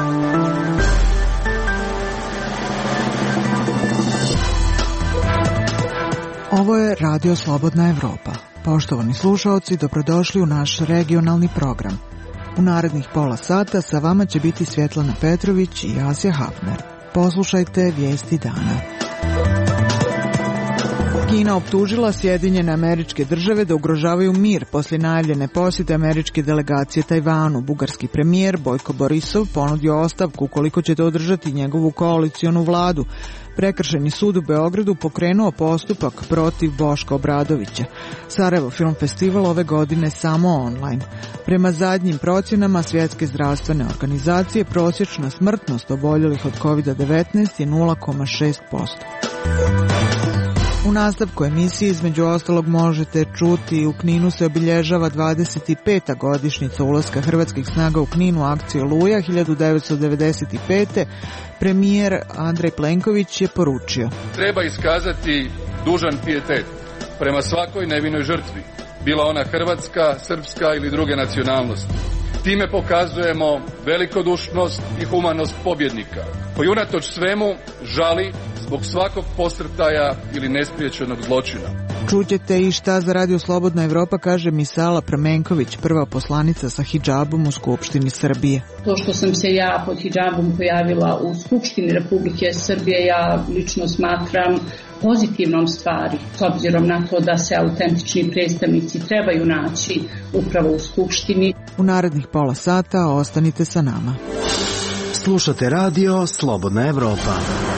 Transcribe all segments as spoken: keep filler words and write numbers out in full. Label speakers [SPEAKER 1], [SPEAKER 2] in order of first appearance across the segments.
[SPEAKER 1] Ovo je Radio Slobodna Evropa. Poštovani slušaoci, dobrodošli u naš regionalni program. U narednih pola sata sa vama će biti Svjetlana Petrović i Asja Hafner. Poslušajte vijesti dana. Kina optužila Sjedinjene Američke Države da ugrožavaju mir poslije najavljene posjete američke delegacije Tajvanu. Bugarski premijer Bojko Borisov ponudio ostavku ukoliko ćete održati njegovu koalicionu vladu. Prekršajni sud u Beogradu pokrenuo postupak protiv Boška Obradovića. Sarajevo Film Festival ove godine samo online. Prema zadnjim procjenama Svjetske zdravstvene organizacije prosječna smrtnost oboljelih od kovid devetnaest je nula zarez šest posto. U nastavku emisije između ostalog možete čuti u Kninu se obilježava dvadeset peta godišnjica ulaska hrvatskih snaga u Knin u akciju Oluja hiljadu devetsto devedeset pete. Premijer Andrej Plenković je poručio:
[SPEAKER 2] treba iskazati dužan pijetet prema svakoj nevinoj žrtvi, bila ona hrvatska, srpska ili druge nacionalnosti. Time pokazujemo velikodušnost i humanost pobjednika, koji unatoč svemu žali zbog svakog posrtaja ili nespriječenog zločina.
[SPEAKER 1] Čućete i šta za Radio Slobodna Evropa kaže Misala Pramenković, prva poslanica sa hidžabom u Skupštini Srbije.
[SPEAKER 3] To što sam se ja pod hidžabom pojavila u Skupštini Republike Srbije, ja lično smatram pozitivnom stvari, s obzirom na to da se autentični predstavnici trebaju naći upravo u Skupštini.
[SPEAKER 1] U narednih pola sata ostanite sa nama.
[SPEAKER 4] Slušate Radio Slobodna Evropa.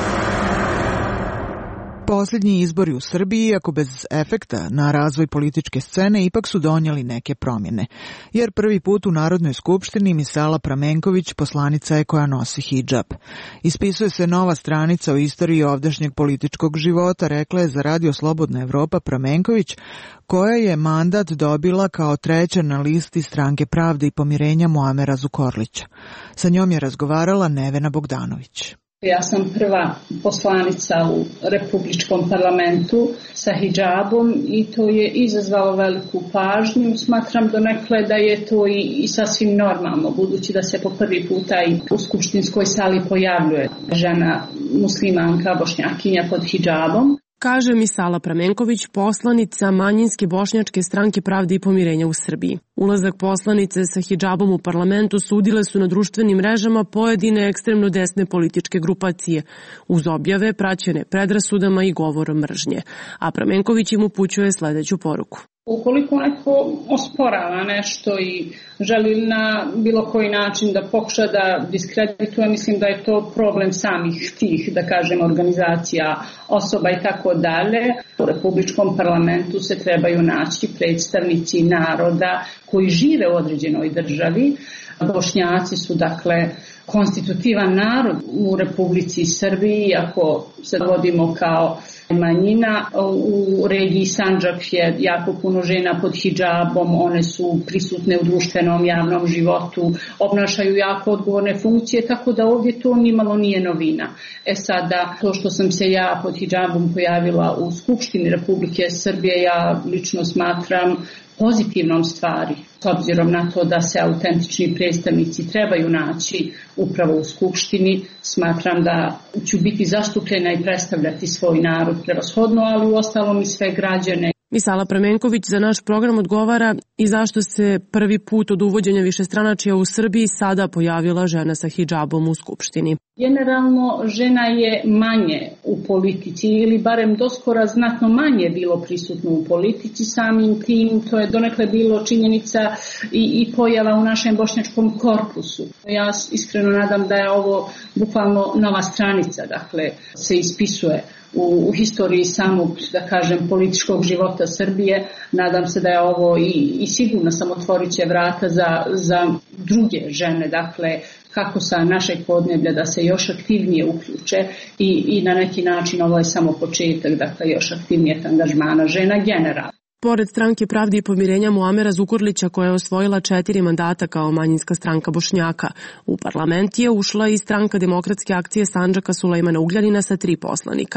[SPEAKER 1] Posljednji izbori u Srbiji, iako bez efekta na razvoj političke scene, ipak su donijeli neke promjene. Jer prvi put u Narodnoj skupštini Misala Pramenković poslanica je koja nosi hidžab. Ispisuje se nova stranica u istoriji ovdašnjeg političkog života, rekla je za Radio Slobodna Evropa Pramenković, koja je mandat dobila kao treća na listi Stranke pravde i pomirenja Muamera Zukorlića. Sa njom je razgovarala Nevena Bogdanović.
[SPEAKER 3] Ja sam prva poslanica u Republičkom parlamentu sa hidžabom i to je izazvalo veliku pažnju. Smatram donekle da je to i, i sasvim normalno, budući da se po prvi puta i u skupštinskoj sali pojavljuje žena muslimanka bošnjakinja pod hidžabom.
[SPEAKER 5] Kaže Misala Pramenković, poslanica manjinske bošnjačke Stranke pravde i pomirenja u Srbiji. Ulazak poslanice sa hidžabom u parlamentu sudile su na društvenim mrežama pojedine ekstremno desne političke grupacije, uz objave praćene predrasudama i govorom mržnje. A Pramenković im upućuje sledeću poruku.
[SPEAKER 3] Ukoliko neko osporava nešto i želi na bilo koji način da pokuša da diskredituje, mislim da je to problem samih tih, da kažem, organizacija, osoba i tako dalje. U Republičkom parlamentu se trebaju naći predstavnici naroda koji žive u određenoj državi. Bošnjaci su, dakle, konstitutivan narod u Republici Srbiji, ako se vodimo kao manjina. U regiji Sandžak je jako puno žena pod hidžabom, one su prisutne u društvenom javnom životu, obnašaju jako odgovorne funkcije, tako da ovdje to nimalo nije novina. E sada, to što sam se ja pod hidžabom pojavila u Skupštini Republike Srbije, ja lično smatram pozitivnom stvari, s obzirom na to da se autentični predstavnici trebaju naći upravo u Skupštini. Smatram da ću biti zastupljena i predstavljati svoj narod prevashodno, ali u ostalom i sve građane.
[SPEAKER 5] Misala Pramenković za naš program odgovara i zašto se prvi put od uvođenja višestranačja u Srbiji sada pojavila žena sa hidžabom u Skupštini.
[SPEAKER 3] Generalno, žena je manje u politici ili barem doskora znatno manje bilo prisutno u politici, samim tim to je donekle bilo činjenica i, i pojava u našem bošnjačkom korpusu. Ja iskreno nadam da je ovo bukvalno nova stranica, dakle se ispisuje u, u historiji samog, da kažem, političkog života Srbije. Nadam se da je ovo i, i sigurno sam otvorit će vrata za, za druge žene, dakle kako sa našeg podneblja da se još aktivnije uključe i, i na neki način ovo je samo početak, dakle još aktivnijeg angažmana žena generalno.
[SPEAKER 5] Pored Stranke pravde i pomirenja Muamera Zukorlića, koja je osvojila četiri mandata kao manjinska stranka Bošnjaka, u parlament je ušla i Stranka demokratske akcije Sandžaka Sulejmana Ugljanina sa tri poslanika.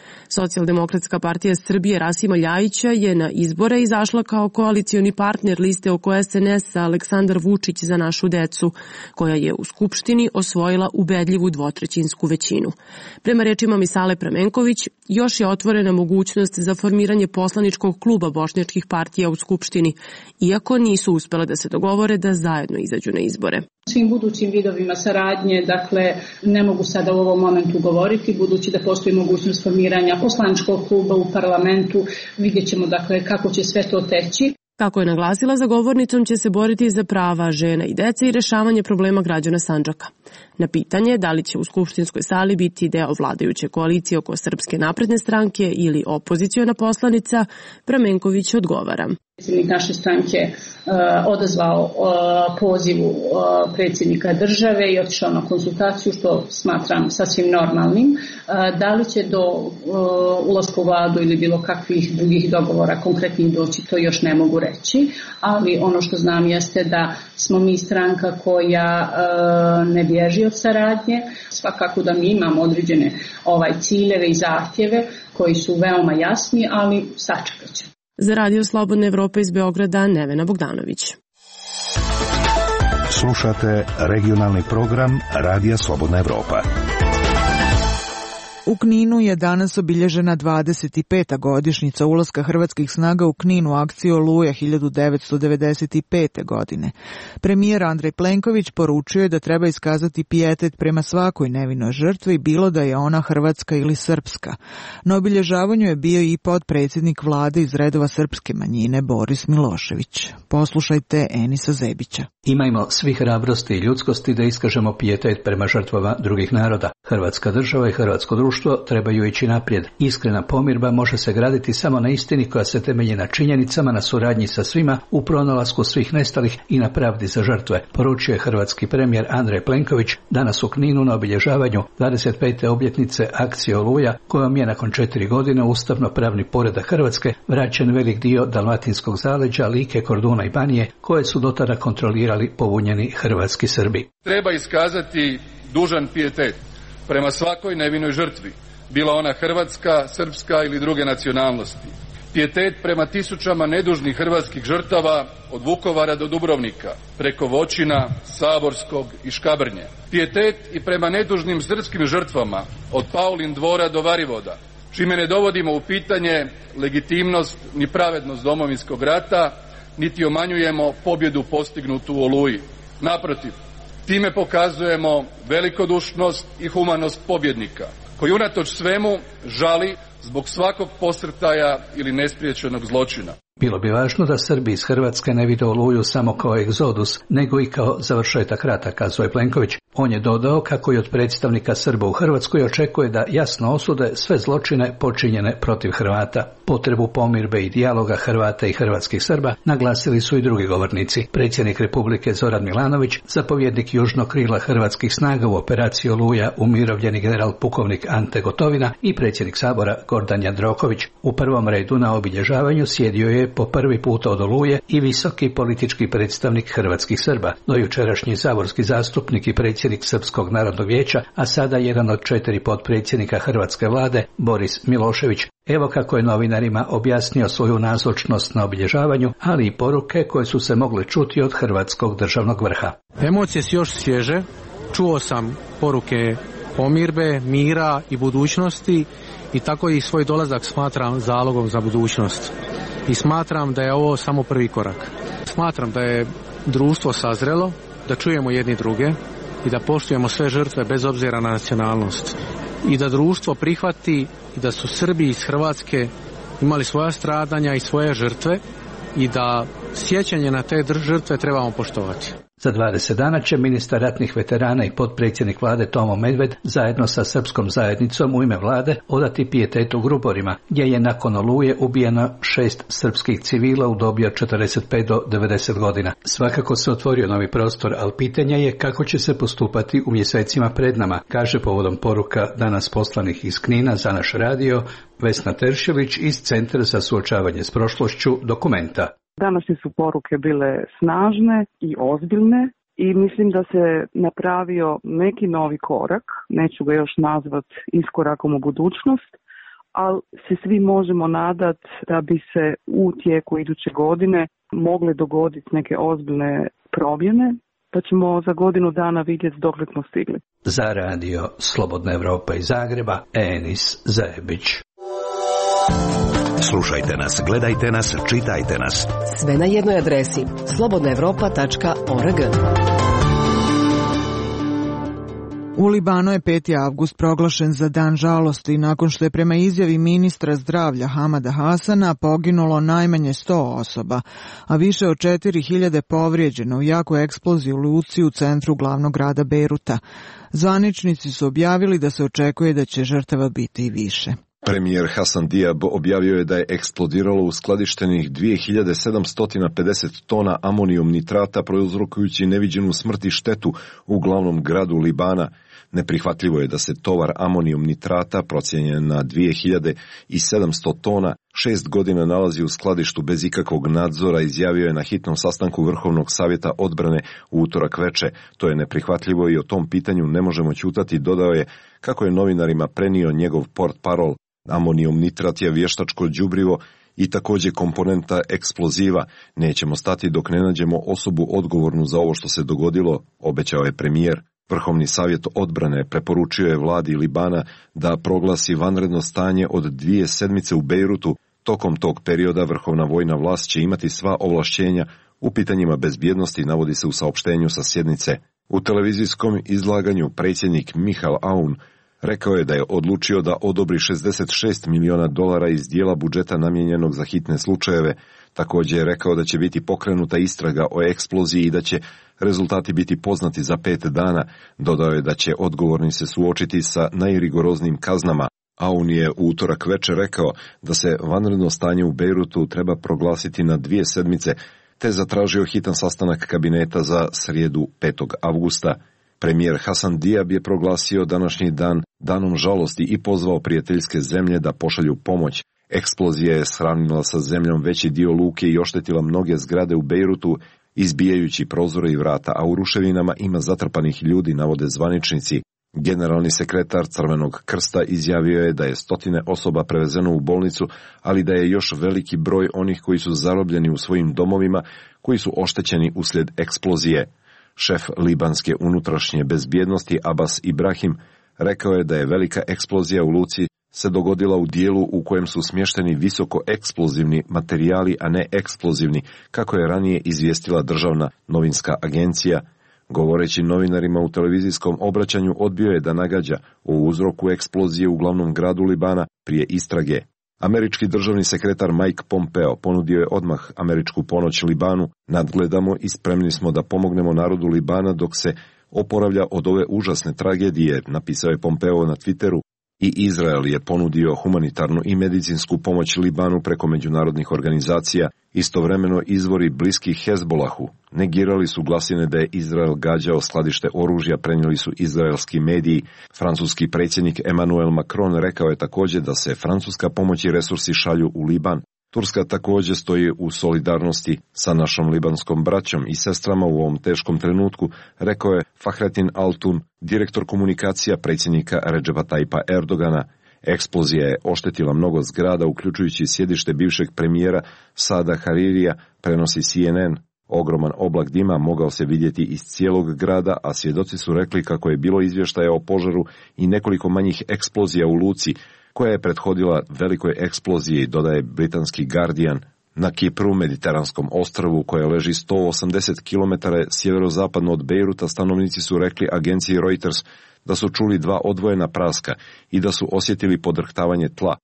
[SPEAKER 5] Socijaldemokratska partija Srbije Rasima Ljajića je na izbore izašla kao koalicioni partner liste oko S N S-a Aleksandar Vučić za našu decu, koja je u Skupštini osvojila ubedljivu dvotrećinsku većinu. Prema rečima Misale Pramenković, još je otvorena mogućnost za formiranje poslaničkog kluba bošnjačkih partija u Skupštini, iako nisu uspele da se dogovore da zajedno izađu na izbore.
[SPEAKER 3] Svim budućim vidovima saradnje, dakle, ne mogu sada u ovom momentu govoriti, budući da postoji mogućnost formiranja poslaničkog kluba u parlamentu, vidjet ćemo, dakle, kako će sve to teći.
[SPEAKER 5] Kako je naglasila, za govornicom će se boriti za prava žena i dece i rešavanje problema građana Sandžaka. Na pitanje da li će u skupštinskoj sali biti deo vladajuće koalicije oko Srpske napredne stranke ili opoziciona poslanica, Pramenković odgovara.
[SPEAKER 3] Predsjednik naše stranke uh, odazvao uh, pozivu uh, predsjednika države i otišao na konsultaciju, što smatram sasvim normalnim. Uh, da li će do uh, ulaska u vladu ili bilo kakvih drugih dogovora konkretnih doći, to još ne mogu reći, ali ono što znam jeste da smo mi stranka koja uh, ne bježi od saradnje, svakako da mi imamo određene ovaj, ciljeve i zahtjeve koji su veoma jasni, ali sačekat ćemo.
[SPEAKER 5] Za Radio Slobodna Evropa iz Beograda, Nevena Bogdanović.
[SPEAKER 6] Slušate regionalni program Radija Slobodna Evropa.
[SPEAKER 1] U Kninu je danas obilježena dvadeset peta godišnjica ulaska hrvatskih snaga u Knin u akciju Oluja hiljadu devetsto devedeset pete. godine. Premijer Andrej Plenković poručio je da treba iskazati pijetet prema svakoj nevinoj žrtvi, bilo da je ona hrvatska ili srpska. Na obilježavanju je bio i potpredsjednik vlade iz redova srpske manjine Boris Milošević. Poslušajte Enisa Zebića.
[SPEAKER 7] Imajmo svi hrabrosti i ljudskosti da iskažemo pijetet prema žrtvama drugih naroda. Hrvatska država i hrvatsko društvo trebaju ići naprijed. Iskrena pomirba može se graditi samo na istini koja se temelji na činjenicama, na suradnji sa svima, u pronalasku svih nestalih i na pravdi za žrtve, poručio je hrvatski premijer Andrej Plenković danas u Kninu na obilježavanju dvadeset pete obljetnice akcije Oluja, kojom je nakon četiri godine ustavno-pravni poredak Hrvatske vraćen velik dio dalmatinskog zaleđa, Like, Korduna i Banije, koje su do tada kontrolirali pobunjeni hrvatski Srbi.
[SPEAKER 2] Treba iskazati dužan pijetet prema svakoj nevinoj žrtvi, bila ona hrvatska, srpska ili druge nacionalnosti. Pijetet prema tisućama nedužnih hrvatskih žrtava od Vukovara do Dubrovnika, preko Voćina, Saborskog i Škabrnje. Pijetet i prema nedužnim srpskim žrtvama od Paulin dvora do Varivoda, čime ne dovodimo u pitanje legitimnost ni pravednost Domovinskog rata, niti omanjujemo pobjedu postignutu u Oluji. Naprotiv, time pokazujemo velikodušnost i humanost pobjednika, koji unatoč svemu žali zbog svakog posrtaja ili nespriječenog zločina.
[SPEAKER 7] Bilo bi važno da Srbi iz Hrvatske ne vide Oluju samo kao egzodus, nego i kao završetak rata, kazao je Plenković. On je dodao kako i od predstavnika Srba u Hrvatskoj očekuje da jasno osude sve zločine počinjene protiv Hrvata. Potrebu pomirbe i dijaloga Hrvata i hrvatskih Srba naglasili su i drugi govornici. Predsjednik Republike Zoran Milanović, zapovjednik južnog krila hrvatskih snaga u operaciji Oluja, umirovljeni general pukovnik Ante Gotovina i predsjednik Sabora Gordan Jandroković. U prvom redu na obilježavanju sjedio je po prvi puta od Oluje i visoki politički predstavnik hrvatskih Srba, dojučerašnji saborski zastupnik i predsjednik Srpskog narodnog vijeća, a sada jedan od četiri potpredsjednika hrvatske vlade, Boris Milošević. Evo kako je novinarima objasnio svoju nazočnost na obilježavanju, ali i poruke koje su se mogle čuti od hrvatskog državnog vrha.
[SPEAKER 8] Emocije su još svježe, čuo sam poruke pomirbe, mira i budućnosti i tako i svoj dolazak smatram zalogom za budućnost. I smatram da je ovo samo prvi korak. Smatram da je društvo sazrelo, da čujemo jedni druge i da poštujemo sve žrtve bez obzira na nacionalnost. I da društvo prihvati i da su Srbi iz Hrvatske imali svoja stradanja i svoje žrtve i da sjećanje na te žrtve trebamo poštovati.
[SPEAKER 7] Za dvadeset dana će ministar ratnih veterana i potpredsjednik vlade Tomo Medved zajedno sa srpskom zajednicom u ime vlade odati pijetet u Gruborima, gdje je nakon Oluje ubijeno šest srpskih civila u dobi od četrdeset pet do devedeset godina. Svakako se otvorio novi prostor, ali pitanje je kako će se postupati u mjesecima pred nama, kaže povodom poruka danas poslanih iz Knina za naš radio Vesna Teršević iz Centra za suočavanje s prošlošću Dokumenta.
[SPEAKER 9] Današnje su poruke bile snažne i ozbiljne i mislim da se napravio neki novi korak, neću ga još nazvat iskorakom u budućnost, ali se svi možemo nadati da bi se u tijeku iduće godine mogle dogoditi neke ozbiljne promjene, pa ćemo za godinu dana vidjeti dokle smo stigli.
[SPEAKER 7] Za radio Slobodna Evropa iz Zagreba, Enis Zajebić.
[SPEAKER 6] Slušajte nas, gledajte nas, čitajte nas.
[SPEAKER 10] Sve na jednoj adresi slobodna evropa tačka org.
[SPEAKER 1] U Libanu je peti avgust proglašen za dan žalosti nakon što je prema izjavi ministra zdravlja Hamada Hasana poginulo najmanje sto osoba, a više od četiri hiljade povrijeđeno u jaku eksploziju u luci u centru glavnog grada Bejruta. Zvaničnici su objavili da se očekuje da će žrtava biti i više.
[SPEAKER 11] Premijer Hasan Diab objavio je da je eksplodiralo u skladištenih dvije hiljade sedamsto pedeset tona amonijum nitrata, prouzrokujući neviđenu smrt i štetu u glavnom gradu Libana. Neprihvatljivo je da se tovar amonijum nitrata, procijenjen na dvije hiljade sedamsto tona, šest godina nalazi u skladištu bez ikakvog nadzora, izjavio je na hitnom sastanku Vrhovnog savjeta odbrane u utorak veče. To je neprihvatljivo i o tom pitanju ne možemo ćutati, dodao je, kako je novinarima prenio njegov portparol. Amonijum nitrat je vještačko đubrivo i također komponenta eksploziva. Nećemo stati dok ne nađemo osobu odgovornu za ovo što se dogodilo, obećao je premijer. Vrhovni savjet odbrane preporučio je vladi Libana da proglasi vanredno stanje od dvije sedmice u Bejrutu. Tokom tog perioda vrhovna vojna vlast će imati sva ovlašćenja u pitanjima bezbjednosti, navodi se u saopštenju sa sjednice. U televizijskom izlaganju predsjednik Michal Aoun rekao je da je odlučio da odobri šezdeset šest milijuna dolara iz dijela budžeta namijenjenog za hitne slučajeve. Također je rekao da će biti pokrenuta istraga o eksploziji i da će rezultati biti poznati za pet dana. Dodao je da će odgovorni se suočiti sa najrigoroznijim kaznama. Aoun je u utorak večer rekao da se vanredno stanje u Bejrutu treba proglasiti na dvije sedmice, te zatražio hitan sastanak kabineta za srijedu petog avgusta. Premijer Hasan Diab je proglasio današnji dan danom žalosti i pozvao prijateljske zemlje da pošalju pomoć. Eksplozija je sravnila sa zemljom veći dio luke i oštetila mnoge zgrade u Bejrutu, izbijajući prozore i vrata, a u ruševinama ima zatrpanih ljudi, navode zvaničnici. Generalni sekretar Crvenog krsta izjavio je da je stotine osoba prevezeno u bolnicu, ali da je još veliki broj onih koji su zarobljeni u svojim domovima, koji su oštećeni uslijed eksplozije. Šef libanske unutrašnje bezbjednosti Abbas Ibrahim rekao je da je velika eksplozija u luci se dogodila u dijelu u kojem su smješteni visoko eksplozivni materijali, a ne eksplozivni, kako je ranije izvijestila državna novinska agencija. Govoreći novinarima u televizijskom obraćanju, odbio je da nagađa o uzroku eksplozije u glavnom gradu Libana prije istrage. Američki državni sekretar Mike Pompeo ponudio je odmah američku pomoć Libanu. Nadgledamo i spremni smo da pomognemo narodu Libana dok se oporavlja od ove užasne tragedije, napisao je Pompeo na Twitteru. I Izrael je ponudio humanitarnu i medicinsku pomoć Libanu preko međunarodnih organizacija. Istovremeno izvori bliski Hezbolahu negirali su glasine da je Izrael gađao skladište oružja, prenijeli su izraelski mediji. Francuski predsjednik Emmanuel Macron rekao je također da se francuska pomoć i resursi šalju u Liban. Turska također stoji u solidarnosti sa našom libanskom braćom i sestrama u ovom teškom trenutku, rekao je Fahrettin Altun, direktor komunikacija predsjednika Redžepa Tajpa Erdogana. Eksplozija je oštetila mnogo zgrada, uključujući sjedište bivšeg premijera Sada Haririja, prenosi C N N. Ogroman oblak dima mogao se vidjeti iz cijelog grada, a svjedoci su rekli kako je bilo izvještaja o požaru i nekoliko manjih eksplozija u luci, koja je prethodila velikoj eksploziji, dodaje britanski Guardian. Na Kipru, mediteranskom ostrvu koje leži sto osamdeset kilometara sjeverozapadno od Bejruta, stanovnici su rekli agenciji Reuters da su čuli dva odvojena praska i da su osjetili podrhtavanje tla.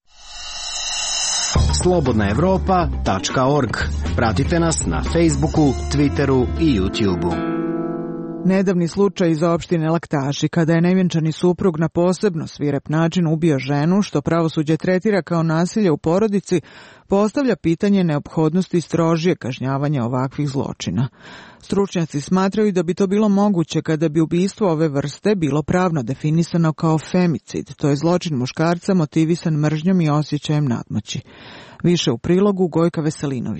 [SPEAKER 4] slobodna evropa tačka org. Pratite nas na Facebooku, Twitteru i YouTubeu.
[SPEAKER 1] Nedavni slučaj iz opštine Laktaši, kada je nevjenčani suprug na posebno svirep način ubio ženu, što pravosuđe tretira kao nasilje u porodici, postavlja pitanje neophodnosti strožije kažnjavanja ovakvih zločina. Stručnjaci smatraju da bi to bilo moguće kada bi ubistvo ove vrste bilo pravno definisano kao femicid, to je zločin muškarca motivisan mržnjom i osjećajem nadmoći. Više u prilogu Gojka Veselinovića.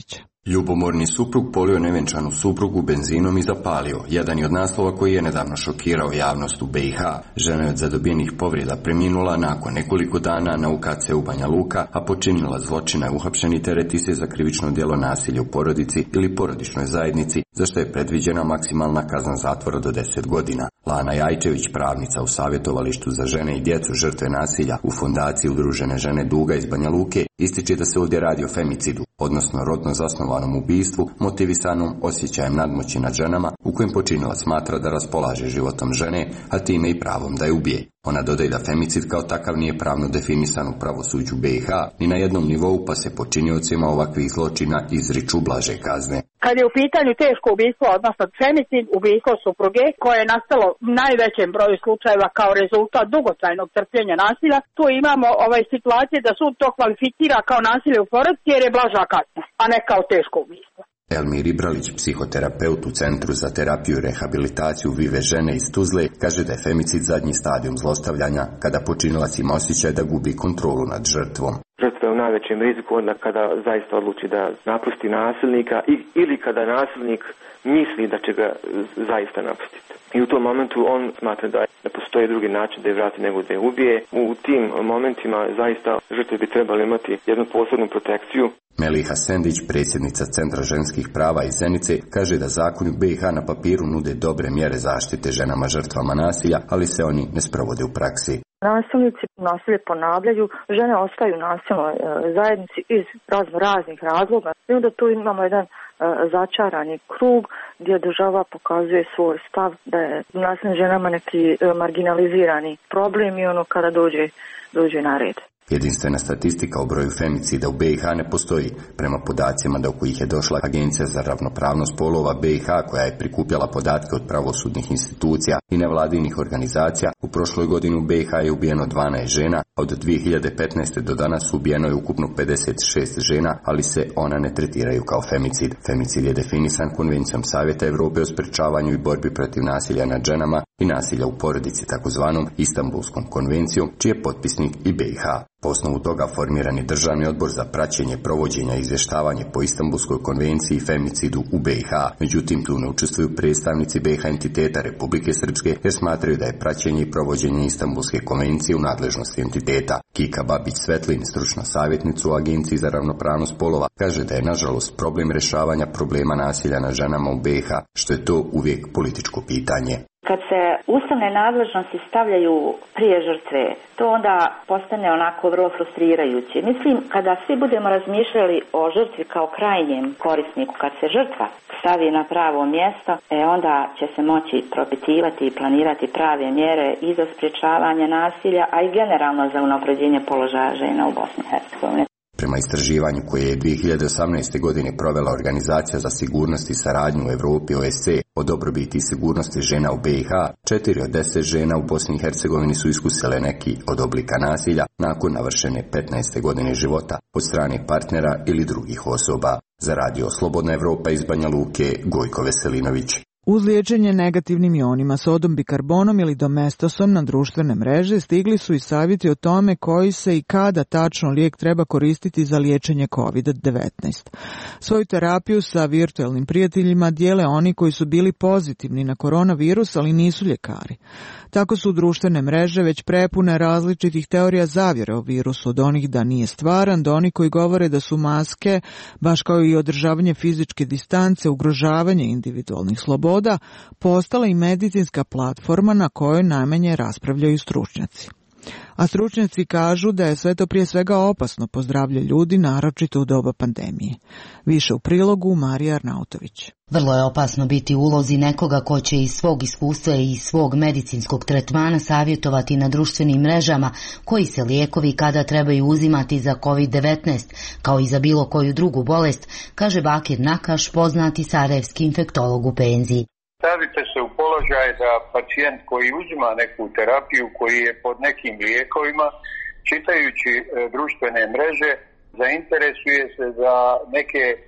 [SPEAKER 12] Ljubomorni suprug polio nevenčanu suprugu benzinom i zapalio. Jedan je od naslova koji je nedavno šokirao javnost u B i H. Žena je od zadobijenih povreda preminula nakon nekoliko dana na U K C u Banja Luka, a počinila zločina je uhapšen i tereti se za krivično djelo nasilja u porodici ili porodičnoj zajednici, za što je predviđena maksimalna kazna zatvora do deset godina. Lana Jajčević, pravnica u savjetovalištu za žene i djecu žrtve nasilja u fondaciji Udružene žene Duga iz Banja Luke, ističe da se ovdje radi o femicidu, odnosno rodno zasnovanom ubistvu motivisanom osjećajem nadmoći nad ženama, u kojem počinilac smatra da raspolaže životom žene, a time i pravom da je ubije. Ona dodaje da femicid kao takav nije pravno definisan u pravosuđu B i H ni na jednom nivou, pa se počiniocima ovakvih zločina izriču blaže kazne.
[SPEAKER 13] Kad je u pitanju teško ubistvo, odnosno femicid, ubistvo supruge, koje je nastalo u najvećem broju slučajeva kao rezultat dugotrajnog trpljenja nasilja, tu imamo ovaj situacije da sud to kvalificira kao nasilje u porodici jer je blaža kazna, a ne kao teško ubistvo.
[SPEAKER 12] Elmir Ibralić, psihoterapeut u Centru za terapiju i rehabilitaciju Vive žene iz Tuzle, kaže da je femicid zadnji stadijum zlostavljanja, kada počinilac ima osjećaj da gubi kontrolu nad žrtvom.
[SPEAKER 14] Žrtva je u najvećem riziku onda kada zaista odluči da napusti nasilnika i, ili kada nasilnik misli da će ga zaista napustiti. I u tom momentu on smatra da ne postoji drugi način da je vrati nego da je ubije. U tim momentima zaista žrtve bi trebali imati jednu posebnu protekciju.
[SPEAKER 12] Meliha Sendić, predsjednica Centra ženskih prava iz Zenice, kaže da zakoni u B i H na papiru nude dobre mjere zaštite ženama žrtvama nasilja, ali se oni ne sprovode u praksi.
[SPEAKER 15] Nasilnici nasilje ponavljaju, žene ostaju u nasilnoj e, zajednici iz razno raznih razloga. I onda tu imamo jedan e, začarani krug gdje država pokazuje svoj stav da je nasilnim ženama neki e, marginalizirani problem i ono kada dođe, dođe na red.
[SPEAKER 12] Jedinstvena statistika o broju femicida u B i H ne postoji. Prema podacima do kojih je došla Agencija za ravnopravnost polova B i H, koja je prikupljala podatke od pravosudnih institucija i nevladinih organizacija, u prošloj godini u B i H je ubijeno dvanaest žena, a od dvije hiljade petnaeste. do danas ubijeno je ukupno pedeset šest žena, ali se ona ne tretiraju kao femicid. Femicid je definisan Konvencijom Savjeta Europe o sprečavanju i borbi protiv nasilja nad ženama i nasilja u porodici, takozvanom Istanbulskom konvencijom, čiji je potpisnik i B i H. Po osnovu toga formiran je Državni odbor za praćenje provođenja i izvještavanje po Istanbulskoj konvenciji i femicidu u B i H. Međutim, tu ne učestvuju predstavnici B i H entiteta Republike Srpske, jer smatraju da je praćenje i provođenje Istanbulske konvencije u nadležnosti entiteta. Kika Babić-Svetlin, stručna savjetnica u Agenciji za ravnopravnost polova, kaže da je nažalost problem rješavanja problema nasilja nad ženama u B i H, što je to uvijek političko pitanje.
[SPEAKER 16] Kad se ustavne nadležnosti stavljaju prije žrtve, to onda postane onako vrlo frustrirajuće. Mislim, kada svi budemo razmišljali o žrtvi kao krajnjem korisniku, kad se žrtva stavi na pravo mjesto, e onda će se moći propitivati i planirati prave mjere i za sprječavanje nasilja, a i generalno za unapređenje položaja žena u Bosni i Hercegovini.
[SPEAKER 12] Prema istraživanju koje je dvije hiljade osamnaeste. godine provela Organizacija za sigurnost i saradnju u Europi O S C o dobrobiti i sigurnosti žena u B i H, četiri od deset žena u Bosni i Hercegovini su iskusile neki od oblika nasilja nakon navršene petnaeste. godine života od strane partnera ili drugih osoba. Za Radio Slobodna Evropa iz Banja Luke, Gojko Veselinović.
[SPEAKER 1] Uz liječenje negativnim ionima sodom bikarbonom ili domestosom na društvene mreže stigli su i savjeti o tome koji se i kada tačno lijek treba koristiti za liječenje kovid devetnaest. Svoju terapiju sa virtualnim prijateljima dijele oni koji su bili pozitivni na koronavirus, ali nisu ljekari. Tako su društvene mreže već prepune različitih teorija zavjere o virusu, od onih da nije stvaran, do onih koji govore da su maske, baš kao i održavanje fizičke distance, ugrožavanje individualnih sloboda, postala i medicinska platforma na kojoj najmanje raspravljaju stručnjaci. A stručnjaci kažu da je sve to prije svega opasno po zdravlje ljudi, naročito u doba pandemije. Više u prilogu Marija Arnautović.
[SPEAKER 17] Vrlo je opasno biti u ulozi nekoga ko će iz svog iskustva i iz svog medicinskog tretmana savjetovati na društvenim mrežama koji se lijekovi kada trebaju uzimati za kovid devetnaest, kao i za bilo koju drugu bolest, kaže Bakir Nakaš, poznati sarajevski infektolog u penziji.
[SPEAKER 18] Stavite se u položaj da pacijent koji uzima neku terapiju, koji je pod nekim lijekovima, čitajući e, društvene mreže, zainteresuje se za neke e,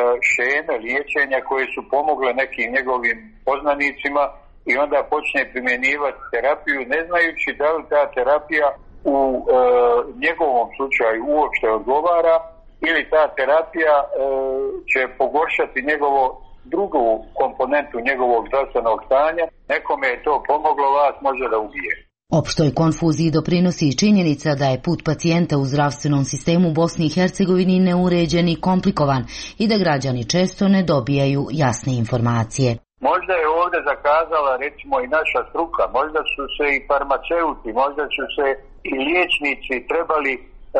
[SPEAKER 18] šeme liječenja koje su pomogle nekim njegovim poznanicima i onda počne primjenjivati terapiju, ne znajući da li ta terapija u e, njegovom slučaju uopšte odgovara ili ta terapija e, će pogoršati njegovo drugu komponentu njegovog zdravstvenog stanja. Nekome je to pomoglo, vas može da ubije.
[SPEAKER 17] Opštoj konfuziji doprinosi i činjenica da je put pacijenta u zdravstvenom sistemu u Bosni i Hercegovini neuređen i komplikovan i da građani često ne dobijaju jasne informacije.
[SPEAKER 18] Možda je ovdje zakazala recimo i naša struka, možda su se i farmaceuti, možda su se i liječnici trebali e,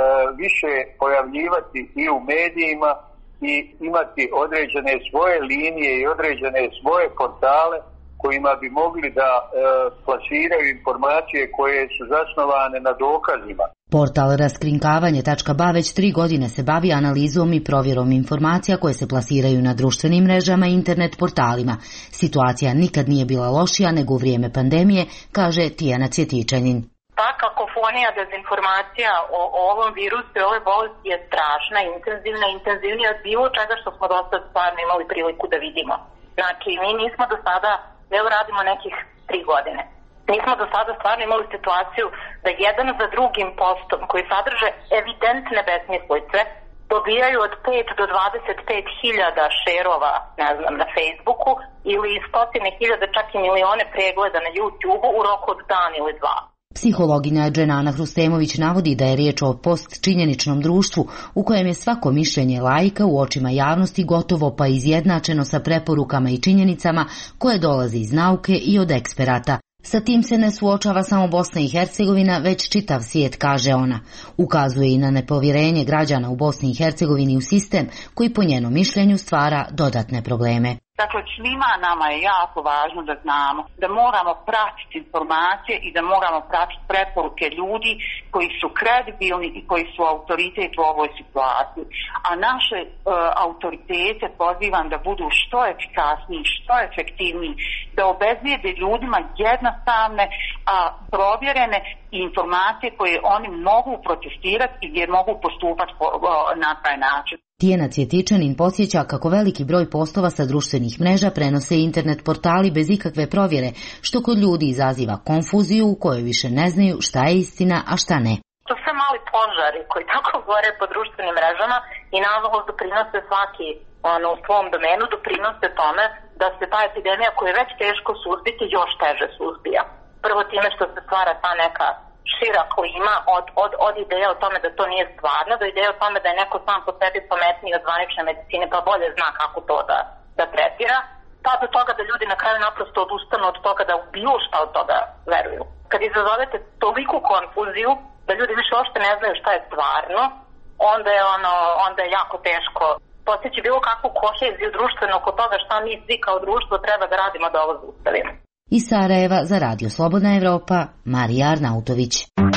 [SPEAKER 18] više pojavljivati i u medijima i imati određene svoje linije i određene svoje portale kojima bi mogli da e, plasiraju informacije koje su zasnovane na dokazima.
[SPEAKER 17] Portal raskrinkavanje tačka ba već tri godine se bavi analizom i provjerom informacija koje se plasiraju na društvenim mrežama i internet portalima. Situacija nikad nije bila lošija nego u vrijeme pandemije, kaže Tijana Cvjetičanin.
[SPEAKER 19] Ta kakofonija dezinformacija o, o ovom virusu i ovoj bolesti je strašna, intenzivna, intenzivnija od bilo čega što smo dosta stvarno imali priliku da vidimo. Znači, mi nismo do sada, evo radimo nekih tri godine. Nismo do sada stvarno imali situaciju da jedan za drugim postom koji sadrže evidentne besmislice dobijaju od pet do dvadeset pet hiljada šerova, ne znam, na Facebooku ili stotine hiljada, čak i milione pregleda na YouTubeu u roku od dan ili dva.
[SPEAKER 17] Psihologinja Dženana Hrustemović navodi da je riječ o postčinjeničnom društvu u kojem je svako mišljenje laika u očima javnosti gotovo pa izjednačeno sa preporukama i činjenicama koje dolaze iz nauke i od eksperata. Sa tim se ne suočava samo Bosna i Hercegovina, već čitav svijet, kaže ona. Ukazuje i na nepovjerenje građana u Bosni i Hercegovini u sistem koji po njenom mišljenju stvara dodatne probleme.
[SPEAKER 20] Dakle, svima nama je jako važno da znamo da moramo pratiti informacije i da moramo pratiti preporuke ljudi koji su kredibilni i koji su autoritet u ovoj situaciji. A naše e, autoritete pozivam da budu što efikasniji, što efektivniji, da obezbijede ljudima jednostavne, a, provjerene informacije koje oni mogu protestirati i gdje mogu postupati po, o, na taj način.
[SPEAKER 17] Tijana Cvjetičanin podsjeća kako veliki broj postova sa društvenih mreža prenose internet portali bez ikakve provjere, što kod ljudi izaziva konfuziju u kojoj više ne znaju šta je istina, a šta ne.
[SPEAKER 19] To sve mali požari koji tako gore po društvenim mrežama i nažalost doprinose svaki ono, u svom domenu, doprinose tome da se ta epidemija koja je već teško suzbiti još teže suzbija. Prvo time što se stvara ta neka šira klima od, od, od ideje o tome da to nije stvarno, do ideje o tome da je neko sam po sebi pametniji od zvanične medicine pa bolje zna kako to da, da tretira, pa do toga da ljudi na kraju naprosto odustanu od toga da u bilo šta od toga veruju. Kad izazovete toliku konfuziju da ljudi više uopšte ne znaju šta je stvarno, onda je, ono, onda je jako teško postići bilo kakvu koheziju društveno oko toga šta mi svi kao društvo treba da radimo da ovo zaustavimo.
[SPEAKER 17] Iz Sarajeva za Radio Slobodna Evropa, Marija Arnautović.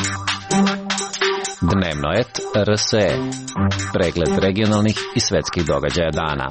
[SPEAKER 21] Dnevno et R S E. Pregled regionalnih i svetskih događaja dana.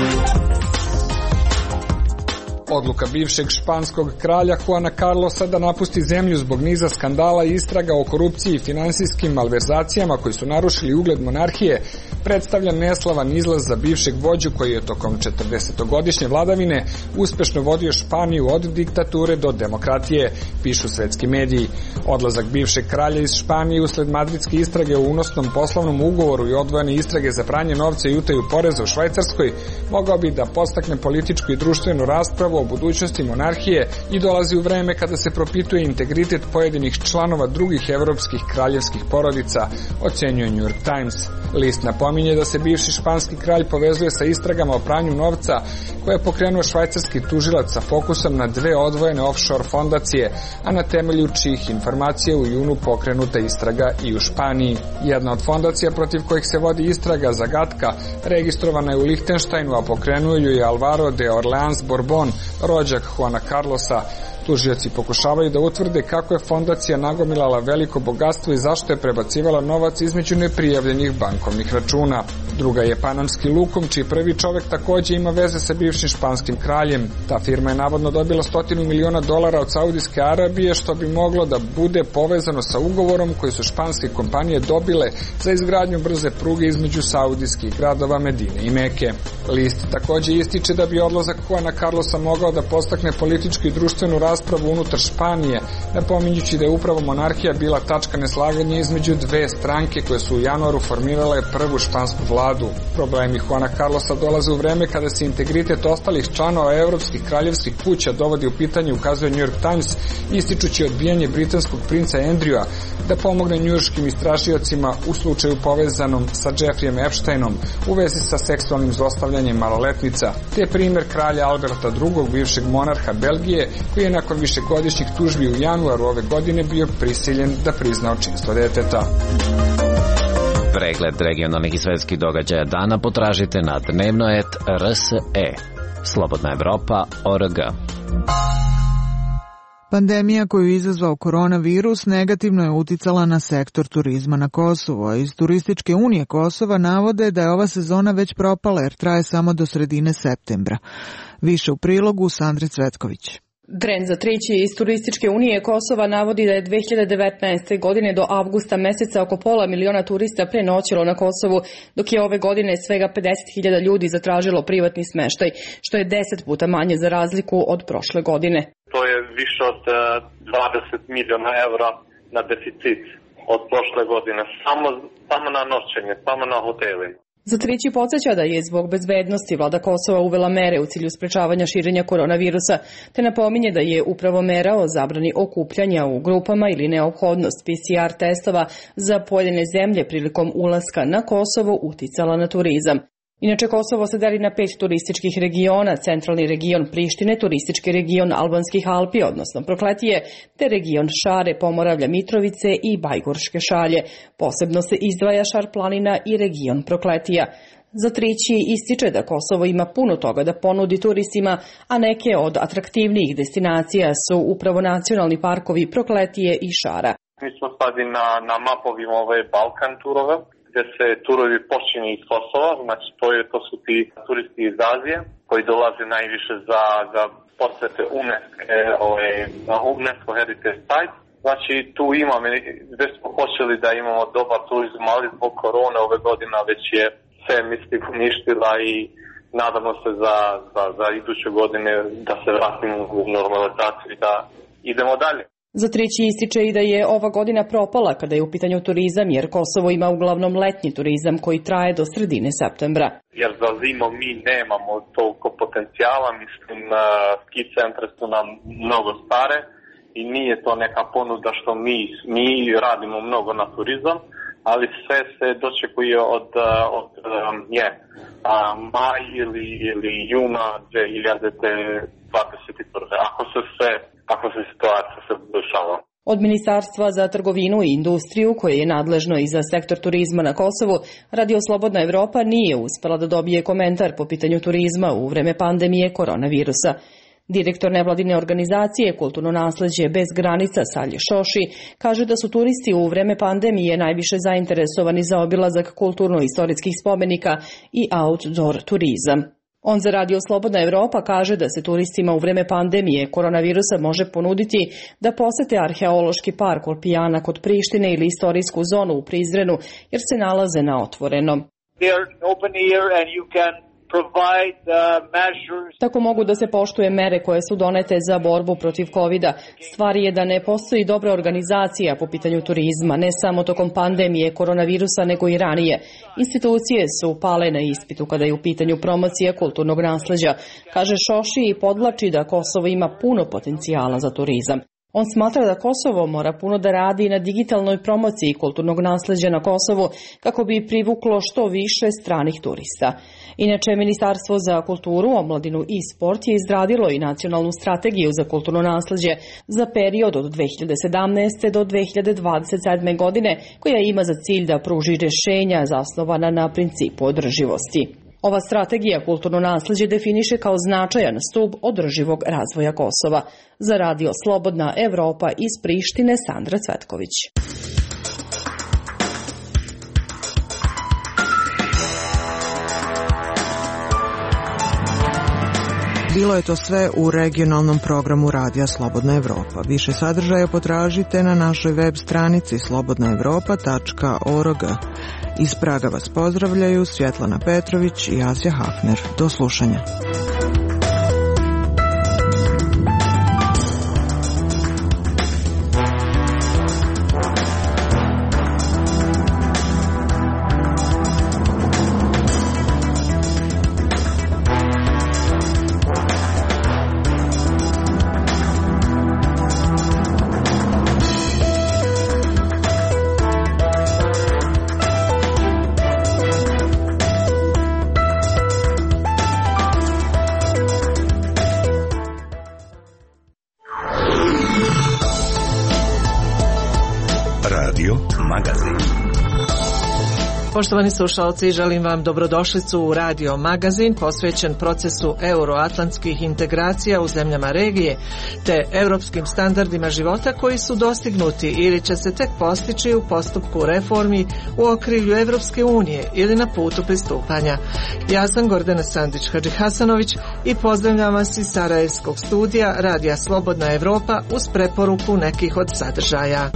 [SPEAKER 22] Odluka bivšeg španskog kralja Juana Carlosa da napusti zemlju zbog niza skandala i istraga o korupciji i finansijskim malverzacijama koji su narušili ugled monarhije predstavlja neslavan izlaz za bivšeg vođu koji je tokom četrdesetogodišnje vladavine uspešno vodio Španiju od diktature do demokratije, pišu svetski mediji. Odlazak bivšeg kralja iz Španije usled madridske istrage o unosnom poslovnom ugovoru i odvojene istrage za pranje novca i utaju poreza u Švajcarskoj mogao bi da podstakne političku i društvenu raspravu o budućnosti monarhije i dolazi u vreme kada se propituje integritet pojedinih članova drugih evropskih kraljevskih porodica, ocenjuje New York Times. List napominje da se bivši španski kralj povezuje sa istragama o pranju novca koje je pokrenuo švajcarski tužilac sa fokusom na dve odvojene offshore fondacije, a na temelju čijih informacija u junu pokrenuta istraga i u Španiji. Jedna od fondacija protiv kojih se vodi istraga zagatka registrovana je u Lihtenštajnu, a pokrenuo ju je Alvaro de Orleans Borbon, rođak Juana Carlosa. Tužioci pokušavaju da utvrde kako je fondacija nagomilala veliko bogatstvo i zašto je prebacivala novac između neprijavljenih bankovnih računa. Druga je Panamski Lukom, čiji prvi čovek takođe ima veze sa bivšim španskim kraljem. Ta firma je navodno dobila stotinu miliona dolara od Saudijske Arabije, što bi moglo da bude povezano sa ugovorom koji su španske kompanije dobile za izgradnju brze pruge između saudijskih gradova Medine i Meke. List takođe ističe da bi odlazak Juana Carlosa mogao mogao da postakne političku i društvenu raspravu unutar Španije, napominjući da je upravo monarhija bila tačka neslaganja između dve stranke koje su u januaru formirale prvu špansku vladu. Problemi Juana Carlosa dolaze u vreme kada se integritet ostalih članova evropskih kraljevskih kuća dovodi u pitanje, ukazuje New York Times, ističući odbijanje britanskog princa Andrewa da pomogne njujorškim istražiocima u slučaju povezanom sa Jeffreyem Epsteinom u vezi sa seksualnim zlostavljanjem maloletnica, te primer kralja Alberta drugog, bivšeg monarha Belgije, koji je nakon višegodišnjih tužbi u januaru ove godine bio prisiljen da prizna očinstvo deteta.
[SPEAKER 21] Pregled regionalnih i svetskih događaja dana potražite na dnevnoet R S E. Slobodna Evropa O R G.
[SPEAKER 1] Pandemija koju je izazvao koronavirus negativno je uticala na sektor turizma na Kosovu, a iz Turističke unije Kosova navode da je ova sezona već propala jer traje samo do sredine septembra. Više u prilogu Sandre Cvetković.
[SPEAKER 3] Dren za treći iz Turističke unije Kosova navodi da je dve hiljade devetnaeste. godine do avgusta meseca oko pola miliona turista prenoćilo na Kosovu, dok je ove godine svega pedeset hiljada ljudi zatražilo privatni smeštaj, što je deset puta manje za razliku od prošle godine.
[SPEAKER 5] To je više od dvadeset miliona evra na deficit od prošle godine, samo, samo na noćenje, samo na hotelima.
[SPEAKER 3] Za treći podsjeća da je zbog bezbednosti vlada Kosova uvela mere u cilju sprečavanja širenja koronavirusa, te napominje da je upravo mera o zabrani okupljanja u grupama ili neophodnost P C R testova za pojedine zemlje prilikom ulaska na Kosovo uticala na turizam. Inače, Kosovo se deli na pet turističkih regiona, centralni region Prištine, turistički region Albanskih Alpi, odnosno Prokletije, te region Šare, Pomoravlja, Mitrovice i Bajgorške Šalje. Posebno se izdvaja Šar planina i region Prokletija. Za treći ističe da Kosovo ima puno toga da ponudi turistima, a neke od atraktivnijih destinacija su upravo nacionalni parkovi Prokletije i Šara.
[SPEAKER 5] Mi smo sad na, na mapovima ove Balkan turove, gdje se turovi počinju iz Kosova, znači to, je, to su ti turisti iz Azije koji dolaze najviše za, za posjete UNESCO, UNESCO Heritage Site. Znači tu imamo, već smo počeli da imamo dobar turizam, ali zbog korone ove godine već je sve misli uništila i nadamo se za, za, za iduće godine da se vratimo u normalizaciju i da idemo dalje.
[SPEAKER 3] Za treći ističe i da je ova godina propala kada je u pitanju turizam, jer Kosovo ima uglavnom letnji turizam koji traje do sredine septembra.
[SPEAKER 5] Jer za zimu mi nemamo toliko potencijala, mislim, ski centre su nam mnogo stare i nije to neka ponuda što mi, mi radimo mnogo na turizam, ali sve se dočekuje od, od je, maj ili, ili juna dve hiljade dvadeset prve. Ako se sve kako se situacija se dešava.
[SPEAKER 3] Od Ministarstva za trgovinu i industriju, koje je nadležno i za sektor turizma na Kosovu, Radio Slobodna Evropa nije uspela da dobije komentar po pitanju turizma u vreme pandemije koronavirusa. Direktor nevladine organizacije Kulturno nasleđe bez granica Salje Šoši kaže da su turisti u vreme pandemije najviše zainteresovani za obilazak kulturno-istorijskih spomenika i outdoor turizam. On za Radio Slobodna Evropa kaže da se turistima u vreme pandemije koronavirusa može ponuditi da posete arheološki park Olpijana kod Prištine ili istorijsku zonu u Prizrenu jer se nalaze na otvorenom. Tako mogu da se poštuje mere koje su donete za borbu protiv kovida. Stvar je da ne postoji dobra organizacija po pitanju turizma, ne samo tokom pandemije koronavirusa, nego i ranije. Institucije su pale na ispitu kada je u pitanju promocija kulturnog nasleđa, kaže Šoši i podvlači da Kosovo ima puno potencijala za turizam. On smatra da Kosovo mora puno da radi na digitalnoj promociji kulturnog nasleđa na Kosovu kako bi privuklo što više stranih turista. Inače, Ministarstvo za kulturu, omladinu i sport je izradilo i nacionalnu strategiju za kulturno nasleđe za period od dve hiljade sedamnaeste. do dve hiljade dvadeset sedme. godine, koja ima za cilj da pruži rješenja zasnovana na principu održivosti. Ova strategija kulturno nasleđe definiše kao značajan stub održivog razvoja Kosova. Za Radio Slobodna Evropa iz Prištine, Sandra Cvetković.
[SPEAKER 1] Bilo je to sve u regionalnom programu Radija Slobodna Evropa. Više sadržaja potražite na našoj web stranici slobodna evropa tačka org. Iz Praga vas pozdravljaju Svjetlana Petrović i Asja Hafner. Do slušanja.
[SPEAKER 6] Radio Magazin.
[SPEAKER 2] Poštovani slušalci, želim vam dobrodošlicu u Radio Magazin posvećen procesu euroatlantskih integracija u zemljama regije te europskim standardima života koji su dostignuti ili će se tek postići u postupku reformi u okrilju Evropske unije ili na putu pristupanja. Ja sam Gordana Sandić-Hadžihasanović i pozdravljam vas iz Sarajevskog studija Radija Slobodna Evropa uz preporuku nekih od sadržaja.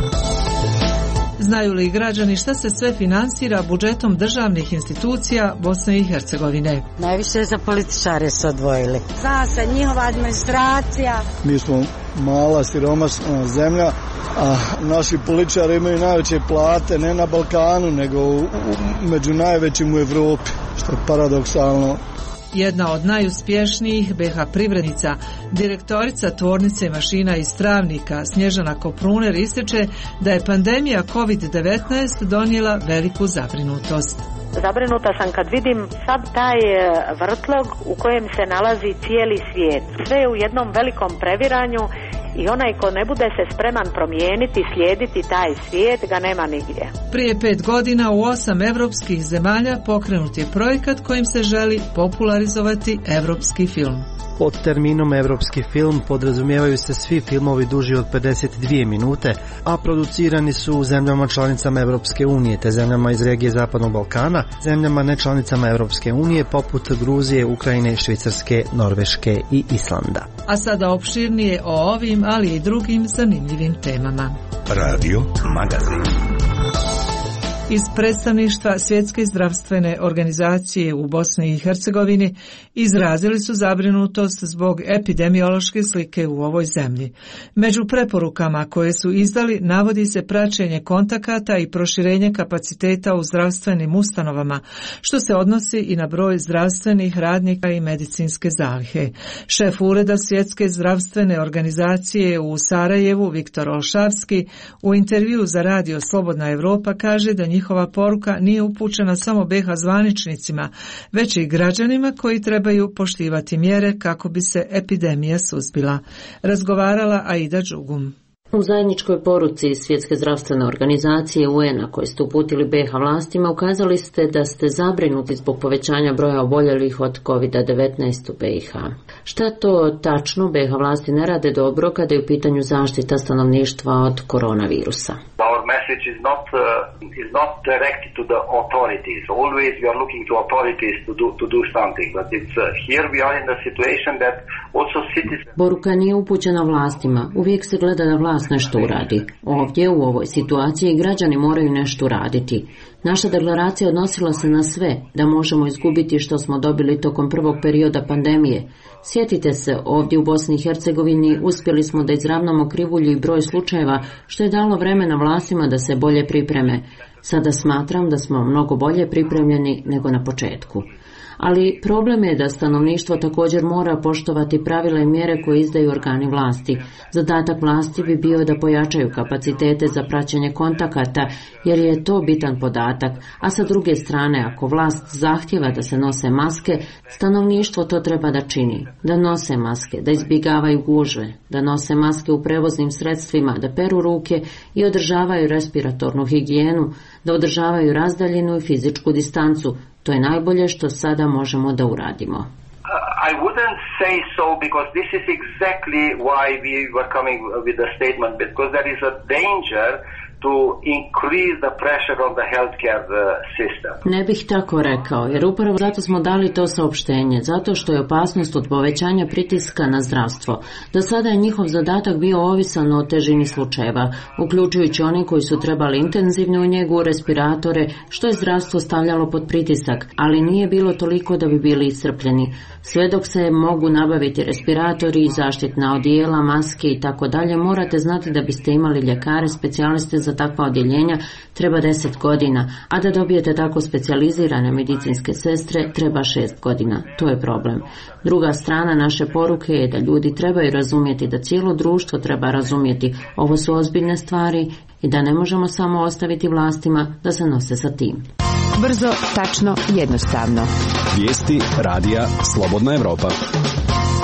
[SPEAKER 2] Znaju li građani šta se sve finansira budžetom državnih institucija Bosne i Hercegovine?
[SPEAKER 8] Najviše za političare su odvojili. Zna se njihova administracija.
[SPEAKER 23] Mi smo mala, siromašna zemlja, a naši političari imaju najveće plate ne na Balkanu, nego u, u, među najvećim u Evropi, što je paradoksalno.
[SPEAKER 2] Jedna od najuspješnijih be ha privrednica, direktorica tvornice mašina iz Travnika Snježana Kopruner ističe da je pandemija kovid devetnaest donijela veliku zabrinutost.
[SPEAKER 24] Zabrinuta sam kad vidim sad taj vrtlog u kojem se nalazi cijeli svijet. Sve je u jednom velikom previranju i onaj ko ne bude se spreman promijeniti, slijediti taj svijet, ga nema nigdje.
[SPEAKER 2] Prije pet godina u osam evropskih zemalja pokrenut je projekat kojim se želi popularizovati evropski film.
[SPEAKER 25] Pod terminom evropski film podrazumijevaju se svi filmovi duži od pedeset dvije minute, a producirani su u zemljama članicama Evropske unije te zemljama iz regije Zapadnog Balkana, zemljama nečlanicama Evropske unije poput Gruzije, Ukrajine, Švicarske, Norveške i Islanda.
[SPEAKER 2] A sada opširnije o ovim, ali i drugim zanimljivim temama.
[SPEAKER 6] Radio Magazin.
[SPEAKER 2] Iz predstavništva Svjetske zdravstvene organizacije u Bosni i Hercegovini izrazili su zabrinutost zbog epidemiološke slike u ovoj zemlji. Među preporukama koje su izdali navodi se praćenje kontakata i proširenje kapaciteta u zdravstvenim ustanovama, što se odnosi i na broj zdravstvenih radnika i medicinske zalihe. Šef ureda Svjetske zdravstvene organizacije u Sarajevu, Viktor Olšavski, u intervju za Radio Slobodna Evropa kaže da njihova poruka nije upućena samo be ha zvaničnicima, već i građanima koji trebaju poštivati mjere kako bi se epidemija suzbila. Razgovarala Aida Đugum.
[SPEAKER 26] U zajedničkoj poruci Svjetske zdravstvene organizacije U en a koje ste uputili be ha vlastima ukazali ste da ste zabrinuti zbog povećanja broja oboljelih od kovid devetnaest u be ha. Šta to tačno be ha vlasti ne rade dobro kada je u pitanju zaštita stanovništva od koronavirusa?
[SPEAKER 27] Our message is not uh, is not directed to the authorities. Always we are looking to authorities to do to do something, but it's uh, here we are in the situation that also citizens.
[SPEAKER 26] Poruka nije upućena vlastima. Uvijek se gleda da vlast nešto uradi. Ovdje u ovoj situaciji građani moraju nešto raditi. Naša deklaracija odnosila se na sve, da možemo izgubiti što smo dobili tokom prvog perioda pandemije. Sjetite se, ovdje u Bosni i Hercegovini uspjeli smo da izravnamo krivulju i broj slučajeva, što je dalo vremena vlastima da se bolje pripreme. Sada smatram da smo mnogo bolje pripremljeni nego na početku. Ali problem je da stanovništvo također mora poštovati pravila i mjere koje izdaju organi vlasti. Zadatak vlasti bi bio da pojačaju kapacitete za praćenje kontakata, jer je to bitan podatak, a sa druge strane, ako vlast zahtjeva da se nose maske, stanovništvo to treba da čini, da nose maske, da izbjegavaju gužve, da nose maske u prevoznim sredstvima, da peru ruke i održavaju respiratornu higijenu, da održavaju razdaljinu i fizičku distancu. To je najbolje što sada možemo da uradimo.
[SPEAKER 27] I wouldn't say so because this is exactly why we were coming with the statement, because there is a danger to increase the pressure on the healthcare system.
[SPEAKER 26] Ne bih tako rekao, jer upravo zato smo dali to saopštenje, zato što je opasnost od povećanja pritiska na zdravstvo. Do sada je njihov zadatak bio ovisan o težini slučajeva, uključujući oni koji su trebali intenzivnu njegu, respiratore, što je zdravstvo stavljalo pod pritisak, ali nije bilo toliko da bi bili iscrpljeni. Sve dok se mogu nabaviti respiratori, zaštitna odijela, maske i tako dalje, morate znati da biste imali ljekare, specijaliste za takva odjeljenja, treba deset godina, a da dobijete tako specijalizirane medicinske sestre treba šest godina. To je problem. Druga strana naše poruke je da ljudi trebaju razumjeti da cijelo društvo treba razumjeti. Ovo su ozbiljne stvari i da ne možemo samo ostaviti vlastima da se nose sa tim.
[SPEAKER 10] Brzo, tačno, jednostavno.
[SPEAKER 4] Vijesti radija Slobodna Evropa.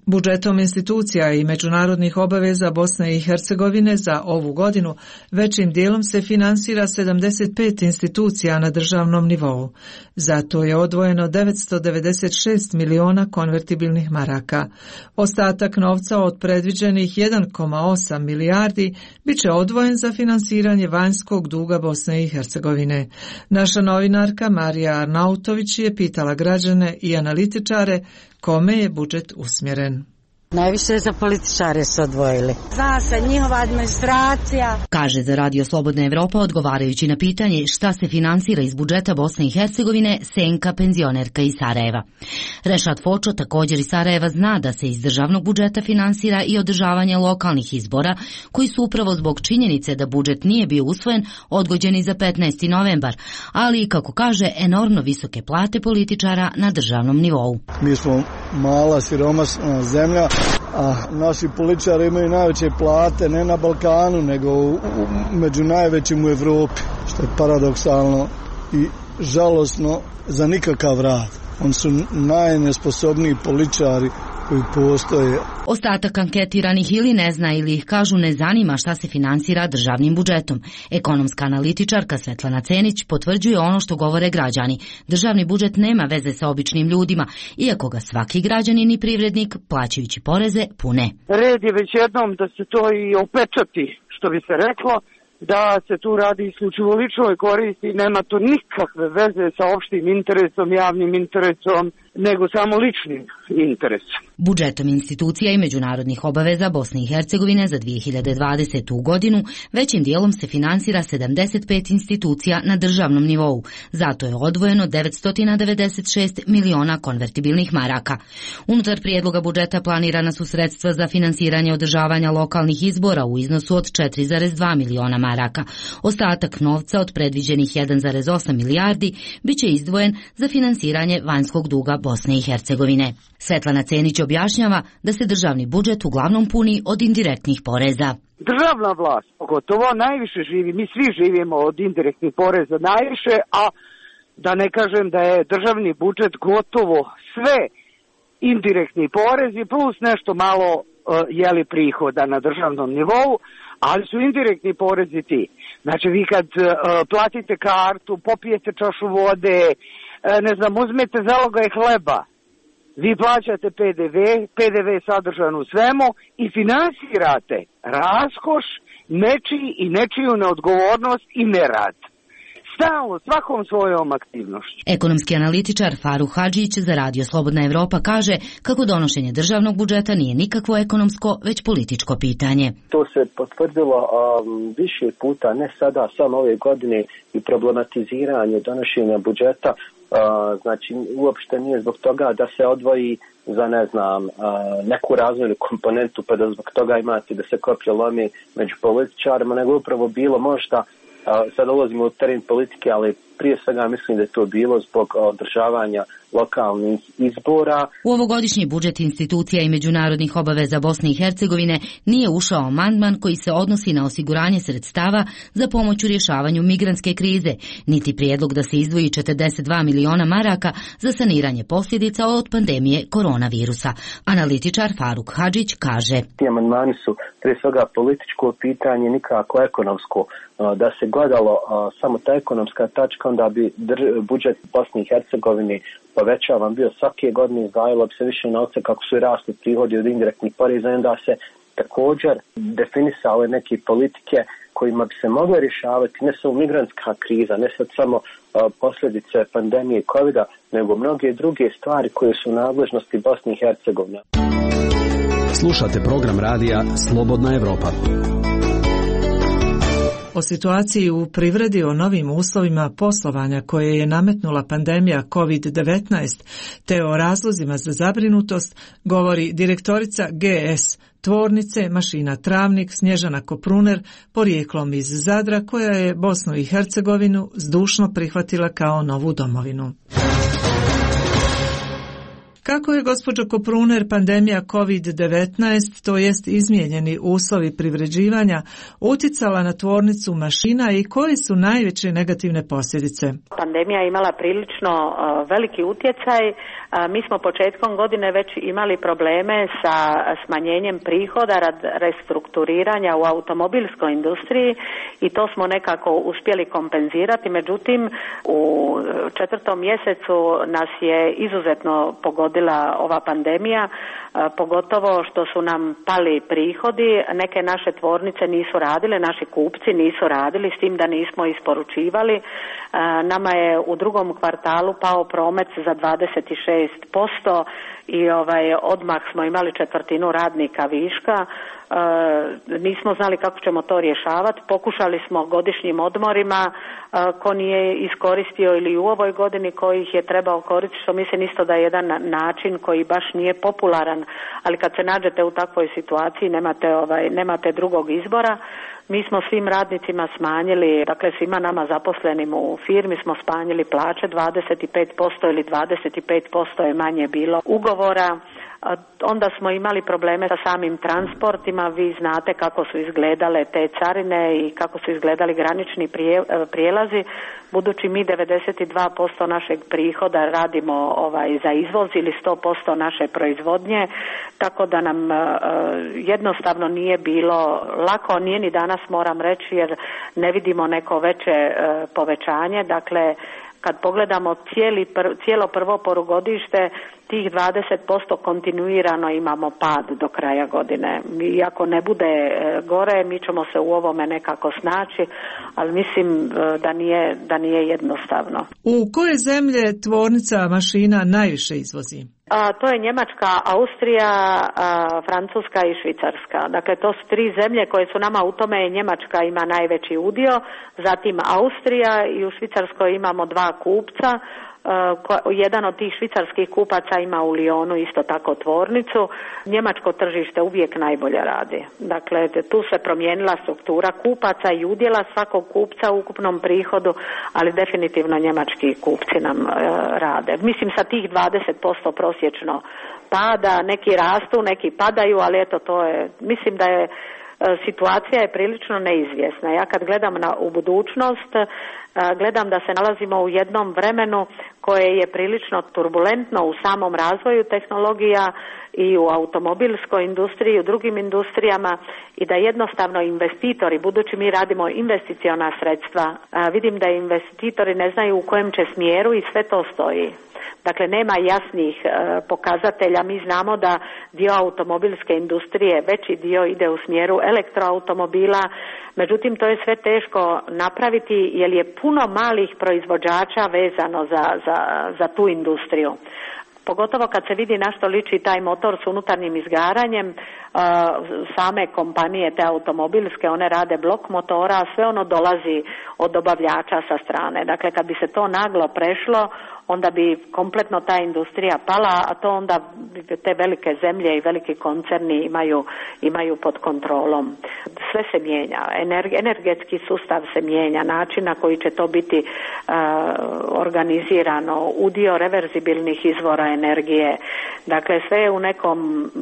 [SPEAKER 2] Budžetom institucija i međunarodnih obaveza Bosne i Hercegovine za ovu godinu većim dijelom se finansira sedamdeset pet institucija na državnom nivou. Zato je odvojeno devetsto devedeset šest miliona konvertibilnih maraka. Ostatak novca od predviđenih jedan zarez osam milijardi bit će odvojen za finansiranje vanjskog duga Bosne i Hercegovine. Naša novinarka Marija Arnautović je pitala građane i analitičare kome je budžet usmjeren.
[SPEAKER 8] Najviše za političare su odvojili. Zna se njihova administracija.
[SPEAKER 17] Kaže za Radio Slobodna Evropa odgovarajući na pitanje šta se finansira iz budžeta Bosne i Hercegovine Senka, penzionerka iz Sarajeva. Rešat Fočo, također iz Sarajeva, zna da se iz državnog budžeta finansira i održavanje lokalnih izbora, koji su upravo zbog činjenice da budžet nije bio usvojen odgođeni za petnaesti novembar, ali i, kako kaže, enormno visoke plate političara na državnom nivou.
[SPEAKER 23] Mi smo mala siromašna zemlja, a naši političari imaju najveće plate ne na Balkanu, nego u, u, među najvećim u Evropi, što je paradoksalno i žalosno za nikakav rad. Oni su najnesposobniji političari koji postoje.
[SPEAKER 17] Ostatak anketiranih ili ne zna ili ih kažu ne zanima šta se finansira državnim budžetom. Ekonomska analitičarka Svetlana Cenić potvrđuje ono što govore građani. Državni budžet nema veze sa običnim ljudima, iako ga svaki građanin i privrednik, plaćajući poreze, pune.
[SPEAKER 7] Red je već jednom da se to i opečati, što bi se reklo, da se tu radi isključivo ličnoj koristi, nema to nikakve veze sa opštim interesom, javnim interesom, nego samo ličnim interesom.
[SPEAKER 17] Budžetom institucija i međunarodnih obaveza Bosne i Hercegovine za dvije hiljade dvadesetu. godinu većim dijelom se finansira sedamdeset pet institucija na državnom nivou. Zato je odvojeno devetsto devedeset šest miliona konvertibilnih maraka. Unutar prijedloga budžeta planirana su sredstva za finansiranje održavanja lokalnih izbora u iznosu od četiri zarez dva miliona maraka. Ostatak novca od predviđenih jedan zarez osam milijardi biće izdvojen za finansiranje vanjskog duga Bosne i Hercegovine. Svetlana Cenić objašnjava da se državni budžet uglavnom puni od indirektnih poreza.
[SPEAKER 7] Državna vlast, pogotovo, najviše živi, mi svi živimo od indirektnih poreza najviše, a da ne kažem da je državni budžet gotovo sve indirektni porezi plus nešto malo uh, jeli prihoda na državnom nivou, ali su indirektni porezi ti. Znači vi kad uh, platite kartu, popijete čašu vode, uh, ne znam, uzmete zalogaj hleba, vi plaćate P D V, P D V je sadržan u svemu i finansirate raskoš, nečiji i nečiju neodgovornost i nerad. Stalno, svakom svojom aktivnošću.
[SPEAKER 17] Ekonomski analitičar Faruk Hadžić za Radio Slobodna Evropa kaže kako donošenje državnog budžeta nije nikakvo ekonomsko, već političko pitanje.
[SPEAKER 9] To se potvrdilo um, više puta, ne sada, samo ove godine, i problematiziranje donošenja budžeta. Uh, znači, uopšte nije zbog toga da se odvoji za, ne znam, uh, neku razvojnu komponentu, pa da zbog toga imate da se koplje lomi među političarima, nego upravo bilo možda, sad ulazimo u teren politike, ali prije svega mislim da je to bilo zbog održavanja lokalnih izbora.
[SPEAKER 17] U ovogodišnji budžet institucija i međunarodnih obaveza Bosne i Hercegovine nije ušao amandman koji se odnosi na osiguranje sredstava za pomoć u rješavanju migrantske krize, niti prijedlog da se izdvoji četrdeset dva miliona maraka za saniranje posljedica od pandemije koronavirusa. Analitičar Faruk Hadžić kaže:
[SPEAKER 9] Ti amandmani su prije svega političko pitanje, nikako ekonomsko. Da se gledalo samo ta ekonomska tačka, onda bi budžet Bosne i Hercegovine povećavan bio svake godine, izdvajalo bi se više novca kako su rasli prihodi od indirektnih poreza, i onda se također definisale neke politike kojima bi se mogle rješavati ne samo migrantska kriza, ne sad samo uh, posljedice pandemije kovida, nego mnoge druge stvari koje su u nadležnosti Bosne i Hercegovine.
[SPEAKER 4] Slušate program radija Slobodna Evropa.
[SPEAKER 2] O situaciji u privredi, o novim uslovima poslovanja koje je nametnula pandemija kovid devetnaest, te o razlozima za zabrinutost, govori direktorica G S tvornice mašina Travnik Snježana Kopruner, porijeklom iz Zadra, koja je Bosnu i Hercegovinu zdušno prihvatila kao novu domovinu. Kako je, gospođo Kopruner, pandemija kovid devetnaest, to jest izmijenjeni uslovi privređivanja, uticala na tvornicu mašina i koje su najveće negativne posljedice?
[SPEAKER 24] Pandemija je imala prilično uh, veliki utjecaj. Uh, mi smo početkom godine već imali probleme sa smanjenjem prihoda rad restrukturiranja u automobilskoj industriji i to smo nekako uspjeli kompenzirati. Međutim, u četvrtom mjesecu nas je izuzetno pogodila ova pandemija, pogotovo što su nam pali prihodi, neke naše tvornice nisu radile, naši kupci nisu radili, s tim da nismo isporučivali. Nama je u drugom kvartalu pao promet za dvadeset šest posto i ovaj odmah smo imali četvrtinu radnika viška. E, nismo znali kako ćemo to rješavati. Pokušali smo godišnjim odmorima, e, ko nije iskoristio ili u ovoj godini koji ih je trebao koristiti, što mislim isto da je jedan način koji baš nije popularan, ali kad se nađete u takvoj situaciji nemate, ovaj, nemate drugog izbora. Mi smo svim radnicima smanjili, dakle svima nama zaposlenim u firmi smo smanjili plaće dvadeset pet posto ili dvadeset pet posto je manje bilo ugovora. Onda smo imali probleme sa samim transportima, vi znate kako su izgledale te carine i kako su izgledali granični prijelazi, budući mi devedeset dva posto našeg prihoda radimo ovaj, za izvoz ili sto posto naše proizvodnje, tako da nam uh, jednostavno nije bilo lako, nije ni danas moram reći jer ne vidimo neko veće uh, povećanje, dakle kad pogledamo cijeli pr, cijelo prvo polugodište, tih dvadeset posto kontinuirano imamo pad do kraja godine. I ako ne bude gore, mi ćemo se u ovome nekako snaći, ali mislim da nije, da nije jednostavno.
[SPEAKER 2] U koje zemlje tvornica mašina najviše izvozi?
[SPEAKER 24] A, to je Njemačka, Austrija, a, Francuska i Švicarska. Dakle, to su tri zemlje koje su nama u tome. Njemačka ima najveći udio, zatim Austrija i u Švicarskoj imamo dva kupca. Jedan od tih švicarskih kupaca ima u Lyonu isto tako tvornicu. Njemačko tržište uvijek najbolje radi. Dakle, tu se promijenila struktura kupaca i udjela svakog kupca u ukupnom prihodu, ali definitivno njemački kupci nam e, rade. Mislim sa tih dvadeset posto prosječno pada, neki rastu, neki padaju, ali eto to je, mislim da je situacija je prilično neizvjesna. Ja kad gledam na, u budućnost, gledam da se nalazimo u jednom vremenu koje je prilično turbulentno u samom razvoju tehnologija i u automobilskoj industriji i u drugim industrijama i da jednostavno investitori, budući mi radimo investiciona sredstva, vidim da investitori ne znaju u kojem će smjeru i sve to stoji. Dakle, nema jasnih e, pokazatelja. Mi znamo da dio automobilske industrije, veći dio ide u smjeru elektroautomobila, međutim to je sve teško napraviti jer je puno malih proizvođača vezano za, za, za tu industriju. Pogotovo kad se vidi na što liči taj motor s unutarnjim izgaranjem, uh, same kompanije te automobilske, one rade blok motora, a sve ono dolazi od dobavljača sa strane. Dakle, kad bi se to naglo prešlo, onda bi kompletno ta industrija pala, a to onda te velike zemlje i veliki koncerni imaju, imaju pod kontrolom. Sve se mijenja, energetski sustav se mijenja, način na koji će to biti uh, organizirano, udio reverzibilnih izvora energije. Dakle, sve je u nekom,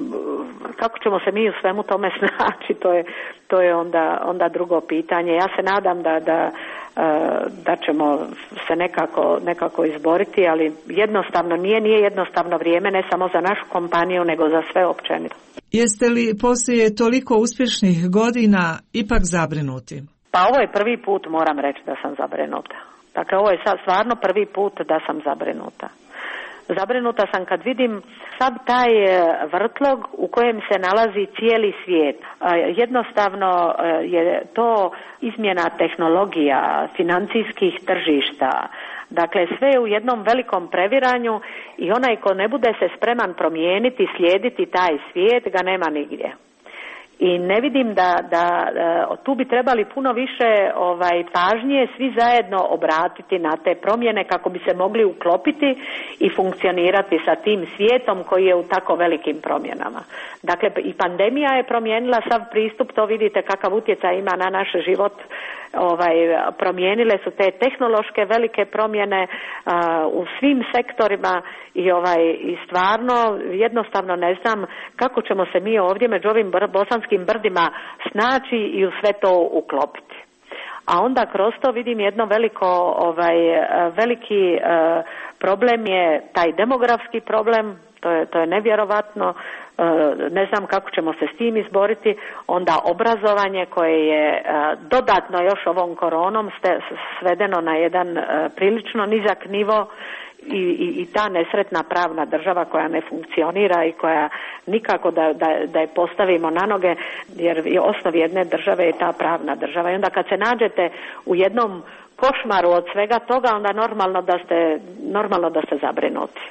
[SPEAKER 24] kako ćemo se mi u svemu tome snaći, to je, to je onda, onda drugo pitanje. Ja se nadam da, da da ćemo se nekako, nekako izboriti, ali jednostavno nije, nije jednostavno vrijeme ne samo za našu kompaniju, nego za sve općenito.
[SPEAKER 2] Jeste li poslije toliko uspješnih godina ipak zabrinuti?
[SPEAKER 24] Pa ovo je prvi put, moram reći da sam zabrinuta. Dakle, ovo je sad stvarno prvi put da sam zabrinuta. Zabrinuta sam kad vidim sad taj vrtlog u kojem se nalazi cijeli svijet. Jednostavno je to izmjena tehnologija, financijskih tržišta. Dakle, sve je u jednom velikom previranju i onaj ko ne bude se spreman promijeniti, slijediti taj svijet, ga nema nigdje. I ne vidim da, da tu bi trebali puno više ovaj, pažnje svi zajedno obratiti na te promjene kako bi se mogli uklopiti i funkcionirati sa tim svijetom koji je u tako velikim promjenama. Dakle, i pandemija je promijenila sav pristup, to vidite kakav utjecaj ima na naš život ovaj, promijenile su te tehnološke velike promjene uh, u svim sektorima i, ovaj, i stvarno jednostavno ne znam kako ćemo se mi ovdje među ovim bosanskim brdima snaći i u sve to uklopiti. A onda kroz to vidim jedno veliko, ovaj, veliki uh, problem je taj demografski problem, to je, to je nevjerovatno, uh, ne znam kako ćemo se s tim izboriti, onda obrazovanje koje je uh, dodatno još ovom koronom ste, svedeno na jedan uh, prilično nizak nivo. I, i, i ta nesretna pravna država koja ne funkcionira i koja nikako da, da, da je postavimo na noge, jer je osnov jedne države je ta pravna država. I onda kad se nađete u jednom košmaru od svega toga, onda normalno da ste, normalno da ste zabrinuti.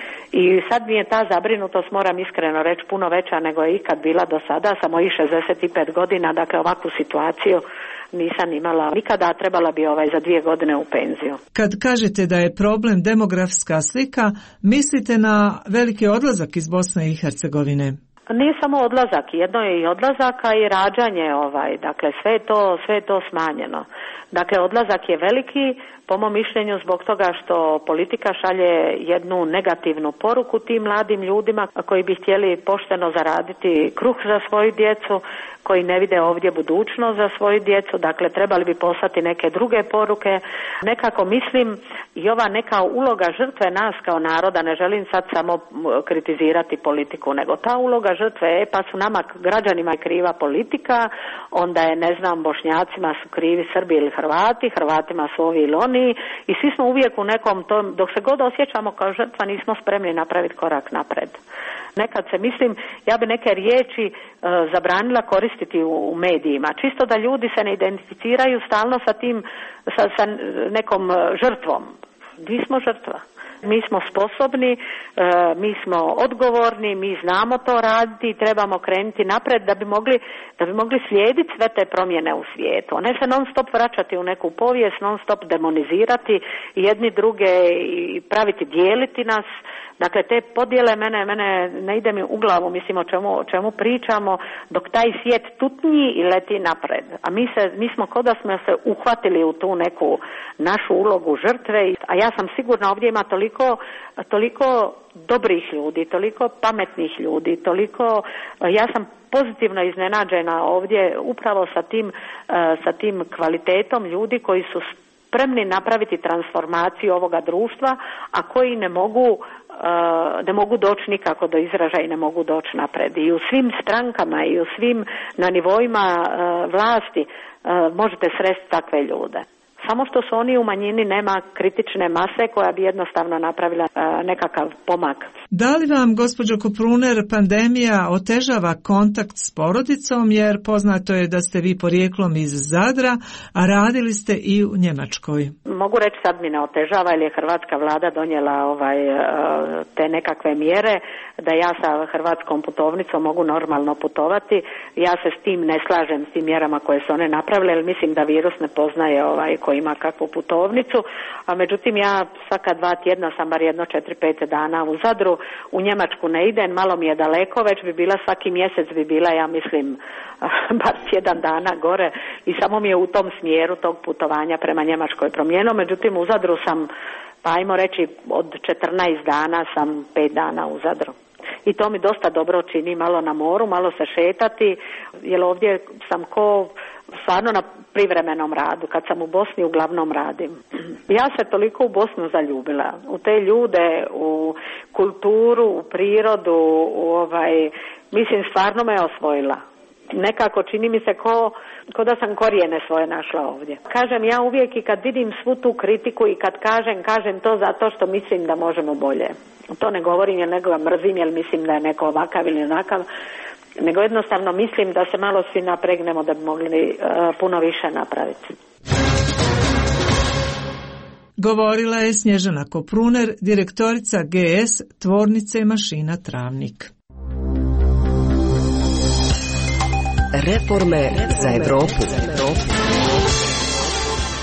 [SPEAKER 24] I sad mi je ta zabrinutost, moram iskreno reći, puno veća nego je ikad bila do sada, sa mojih šezdeset pet godina, dakle ovakvu situaciju nisam imala nikada, a trebala bi ovaj za dvije godine u penziju.
[SPEAKER 2] Kad kažete da je problem demografska slika, mislite na veliki odlazak iz Bosne i Hercegovine?
[SPEAKER 24] Nije samo odlazak, jedno je i odlazak, a i rađanje, ovaj, dakle sve je to, sve je to smanjeno. Dakle, odlazak je veliki, po mom mišljenju zbog toga što politika šalje jednu negativnu poruku tim mladim ljudima koji bi htjeli pošteno zaraditi kruh za svoju djecu, koji ne vide ovdje budućnost za svoju djecu, dakle trebali bi poslati neke druge poruke. Nekako mislim i ova neka uloga žrtve nas kao naroda, ne želim sad samo kritizirati politiku, nego ta uloga žrtve, e, pa su nama građanima kriva politika, onda je, ne znam, Bošnjacima su krivi Srbi ili Hrvati, Hrvatima su ovi ili oni i svi smo uvijek u nekom tom, dok se god osjećamo kao žrtva nismo spremni napraviti korak napred. Nekad se mislim, ja bi neke riječi e, zabranila koristiti u, u medijima, čisto da ljudi se ne identificiraju stalno sa tim, sa, sa nekom žrtvom. Mi smo žrtva. Mi smo sposobni, e, mi smo odgovorni, mi znamo to raditi i trebamo krenuti napred da bi mogli, da bi mogli slijediti sve te promjene u svijetu. A ne se non stop vraćati u neku povijest, non stop demonizirati jedni druge i praviti, dijeliti nas. Dakle, te podjele mene, mene ne ide mi u glavu, mislim o čemu, o čemu pričamo, dok taj svijet tutnji i leti napred. A mi, se, mi smo kao da smo se uhvatili u tu neku našu ulogu žrtve, a ja sam sigurna ovdje ima toliko, toliko dobrih ljudi, toliko pametnih ljudi, toliko, ja sam pozitivno iznenađena ovdje upravo sa tim, sa tim kvalitetom ljudi koji su spremni napraviti transformaciju ovoga društva, a koji ne mogu ne mogu doći nikako do izražaja i ne mogu doći napred. I u svim strankama i u svim na nivoima vlasti možete sresti takve ljude. Samo što su oni u manjini, nema kritične mase koja bi jednostavno napravila nekakav pomak.
[SPEAKER 2] Da li vam, gospođo Kopruner, pandemija otežava kontakt s porodicom, jer poznato je da ste vi porijeklom iz Zadra, a radili ste i u Njemačkoj?
[SPEAKER 24] Mogu reći sad mi ne otežava, jer je hrvatska vlada donijela ovaj, te nekakve mjere da ja sa hrvatskom putovnicom mogu normalno putovati. Ja se s tim ne slažem s tim mjerama koje su one napravile, jer mislim da virus ne poznaje ovaj ko ima kakvu putovnicu, a međutim ja svaka dva tjedna sam bar jedno četiri pet dana u Zadru, u Njemačku ne idem, malo mi je daleko, već bi bila svaki mjesec bi bila, ja mislim, bar tjedan dana gore i samo mi je u tom smjeru tog putovanja prema Njemačkoj promijenilo, međutim u Zadru sam, pa ajmo reći, od četrnaest dana sam pet dana u Zadru. I to mi dosta dobro čini, malo na moru, malo se šetati, jer ovdje sam ko stvarno na privremenom radu, kad sam u Bosni uglavnom radim. Ja se toliko u Bosnu zaljubila, u te ljude, u kulturu, u prirodu, u ovaj, mislim stvarno me osvojila. Nekako čini mi se ko, ko da sam korijene svoje našla ovdje. Kažem ja uvijek i kad vidim svu tu kritiku i kad kažem, kažem to zato što mislim da možemo bolje. To ne govorim jer nego mrzim, jer mislim da je neko ovakav ili onakav, nego jednostavno mislim da se malo svi napregnemo da bi mogli uh, puno više napraviti.
[SPEAKER 2] Govorila je Snježana Kopruner, direktorica G S Tvornice mašina Travnik.
[SPEAKER 10] Reforme za Evropu.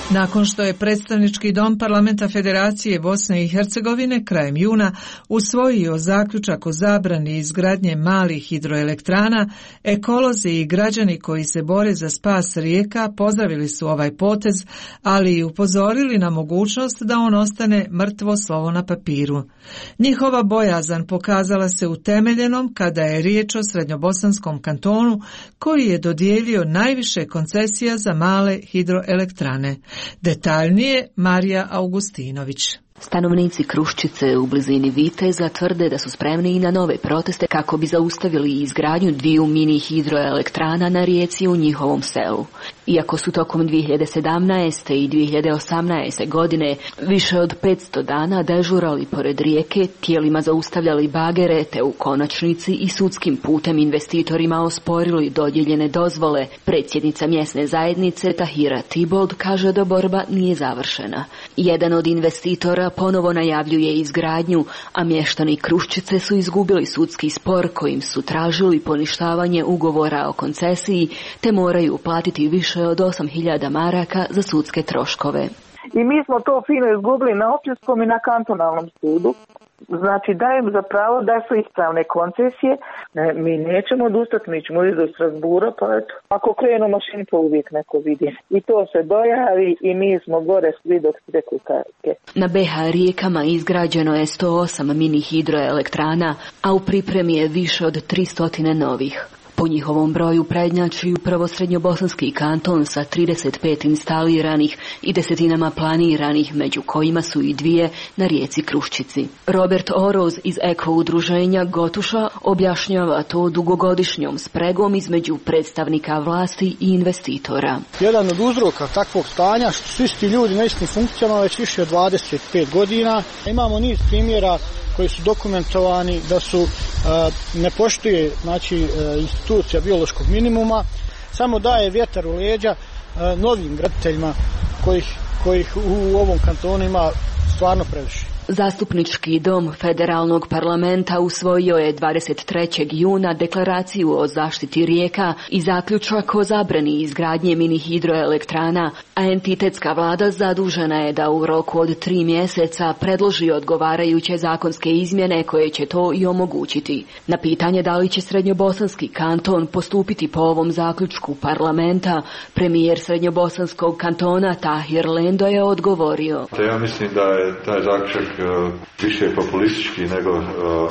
[SPEAKER 2] Nakon što je predstavnički dom parlamenta Federacije Bosne i Hercegovine krajem juna usvojio zaključak o zabrani izgradnje malih hidroelektrana, ekolozi i građani koji se bore za spas rijeka pozdravili su ovaj potez, ali i upozorili na mogućnost da on ostane mrtvo slovo na papiru. Njihova bojazan pokazala se utemeljenom kada je riječ o Srednjobosanskom kantonu koji je dodijelio najviše koncesija za male hidroelektrane. Detaljnije Marija Augustinović.
[SPEAKER 11] Stanovnici Kruščice u blizini Viteza tvrde da su spremni i na nove proteste kako bi zaustavili izgradnju dviju mini hidroelektrana na rijeci u njihovom selu. Iako su tokom dvije hiljade sedamnaeste. i dvije hiljade osamnaeste. godine više od petsto dana dežurali pored rijeke, tijelima zaustavljali bagere te u konačnici i sudskim putem investitorima osporili dodijeljene dozvole, predsjednica mjesne zajednice Tahira Tibold kaže da borba nije završena. Jedan od investitora ponovo najavljuje izgradnju, a mještani Kruščice su izgubili sudski spor kojim su tražili poništavanje ugovora o koncesiji te moraju platiti više od osam hiljada maraka za sudske troškove.
[SPEAKER 12] I mi smo to fino izgubili na općinskom i na kantonalnom sudu. Znači dajem za pravo da su ispravne koncesije. Ne, mi nećemo odustati, mi ćemo ići do Strasbura, pa eto. Ako krenu mašini, pa uvijek neko vidi. I to se dojavi i mi smo gore svi dok se reku karke.
[SPEAKER 11] Na B H rijekama izgrađeno je sto osam mini hidroelektrana, a u pripremi je više od tristo novih. Po njihovom broju prednjači upravo Srednjobosanski kanton sa trideset pet instaliranih i desetinama planiranih, među kojima su i dvije na rijeci Kruščici. Robert Oroz iz Eko udruženja Gotuša objašnjava to dugogodišnjom spregom između predstavnika vlasti i investitora.
[SPEAKER 13] Jedan od uzroka takvog stanja što su isti ljudi na istim funkcijama već više od dvadeset pet godina. Imamo niz primjera koji su dokumentovani da su uh, ne poštuje znači uh, institucija biološkog minimuma, samo daje vjetar u leđa uh, novim graditeljima kojih, kojih u ovom kantonu ima stvarno previše.
[SPEAKER 11] Zastupnički dom Federalnog parlamenta usvojio je dvadeset trećeg juna deklaraciju o zaštiti rijeka i zaključak o zabrani izgradnje mini hidroelektrana, a entitetska vlada zadužena je da u roku od tri mjeseca predloži odgovarajuće zakonske izmjene koje će to i omogućiti. Na pitanje da li će Srednjobosanski kanton postupiti po ovom zaključku parlamenta, premijer Srednjobosanskog kantona Tahir Lendo je odgovorio.
[SPEAKER 14] Ja mislim da je taj zaključak više populistički nego uh,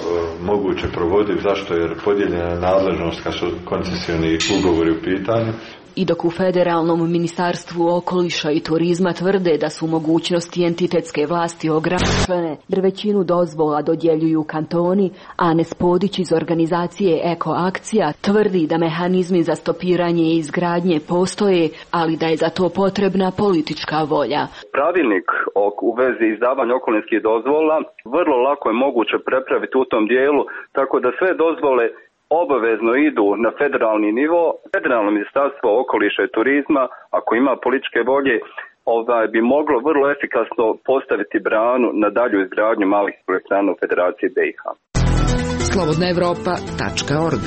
[SPEAKER 14] moguće provodiv. Zašto? Jer podijeljena nadležnost kad su koncesioni ugovori u pitanju.
[SPEAKER 11] I dok u Federalnom ministarstvu okoliša i turizma tvrde da su mogućnosti entitetske vlasti ograničene, jer većinu dozvola dodjeljuju kantoni, Anes Podić iz organizacije Eko akcija tvrdi da mehanizmi za stopiranje i izgradnje postoje, ali da je za to potrebna politička volja.
[SPEAKER 15] Pravilnik u vezi izdavanja okolinskih dozvola vrlo lako je moguće prepraviti u tom dijelu, tako da sve dozvole obavezno idu na federalni nivo. Federalno ministarstvo okoliša i turizma, ako ima političke volje, ovaj, bi moglo vrlo efikasno postaviti branu na dalju izgradnju malih elektrana u Federaciji B i H.
[SPEAKER 10] slobodna evropa tačka org.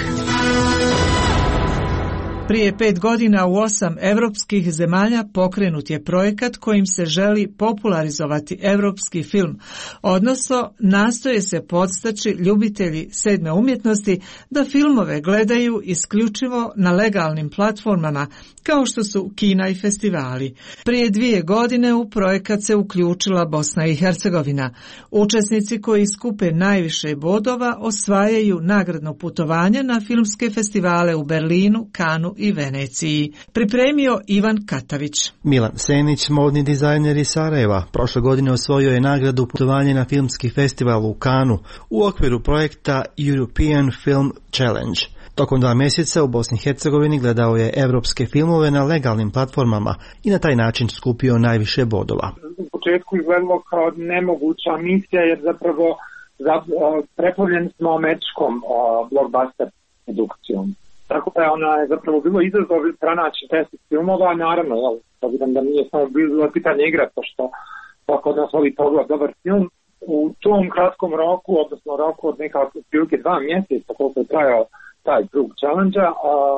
[SPEAKER 2] Prije pet godina u osam europskih zemalja pokrenut je projekat kojim se želi popularizovati europski film, odnosno nastoje se podstaći ljubitelji sedme umjetnosti da filmove gledaju isključivo na legalnim platformama, kao što su kina i festivali. Prije dvije godine u projekat se uključila Bosna i Hercegovina. Učesnici koji skupe najviše bodova osvajaju nagradno putovanje na filmske festivale u Berlinu, Kanu i Veneciji. Pripremio Ivan Katavić.
[SPEAKER 25] Milan Senić, modni dizajner iz Sarajeva, prošle godine osvojio je nagradu putovanje na filmski festival u Kanu u okviru projekta European Film Challenge. Tokom dva mjeseca u Bosni i Hercegovini gledao je evropske filmove na legalnim platformama i na taj način skupio najviše bodova.
[SPEAKER 16] U početku izgledalo kao nemoguća misija jer zapravo preplavljeni smo američkom blockbuster produkcijom. Tako da ona je zapravo bilo izazov pronaći deset filmova, naravno, jel, obzirom da nije samo bilo pitanje igre, pošto svako od nas voli pogled dobar film. U tom kratkom roku, odnosno roku od nekako prilike dva mjeseca, koliko je trajao taj krug challenge-a, um,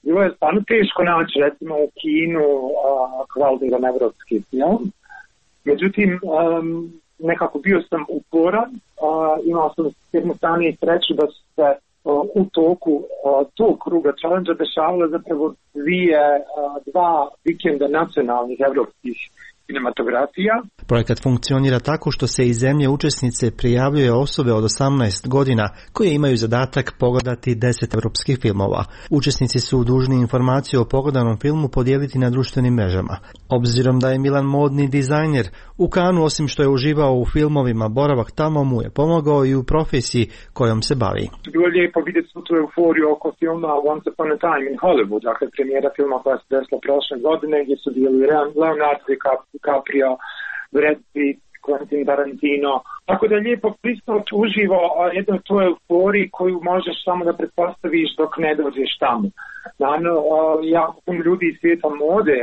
[SPEAKER 16] bilo je stvarno teško naći recimo u kinu kvalitetan evropski film. Međutim, um, nekako bio sam uporan, uh, imao sam s jedne strane i sreću da su se uh, u toku uh, tog kruga challenge dešavale zapravo dvije, uh, dva vikenda nacionalnih evropskih kinematografija.
[SPEAKER 25] Projekat funkcionira tako što se iz zemlje učesnice prijavljuje osobe od osamnaest godina koje imaju zadatak pogledati deset evropskih filmova. Učesnici su dužni informaciju o pogledanom filmu podijeliti na društvenim mrežama. Obzirom da je Milan modni dizajner, u Cannesu osim što je uživao u filmovima, boravak tamo mu je pomogao i u profesiji kojom se bavi.
[SPEAKER 16] Bilo je lijepo vidjeti svu tu euforiju oko filma Once Upon a Time in Hollywood, dakle premijera filma koja se desila prošle godine gdje su bili Leonardo DiCaprio, Brad Pitt, Quentin Tarantino. Tako da je lijepo pristati uživo jednoj toj euforiji koju možeš samo da pretpostaviš dok ne dođeš tamo. Naravno, jako puno ljudi iz svijeta mode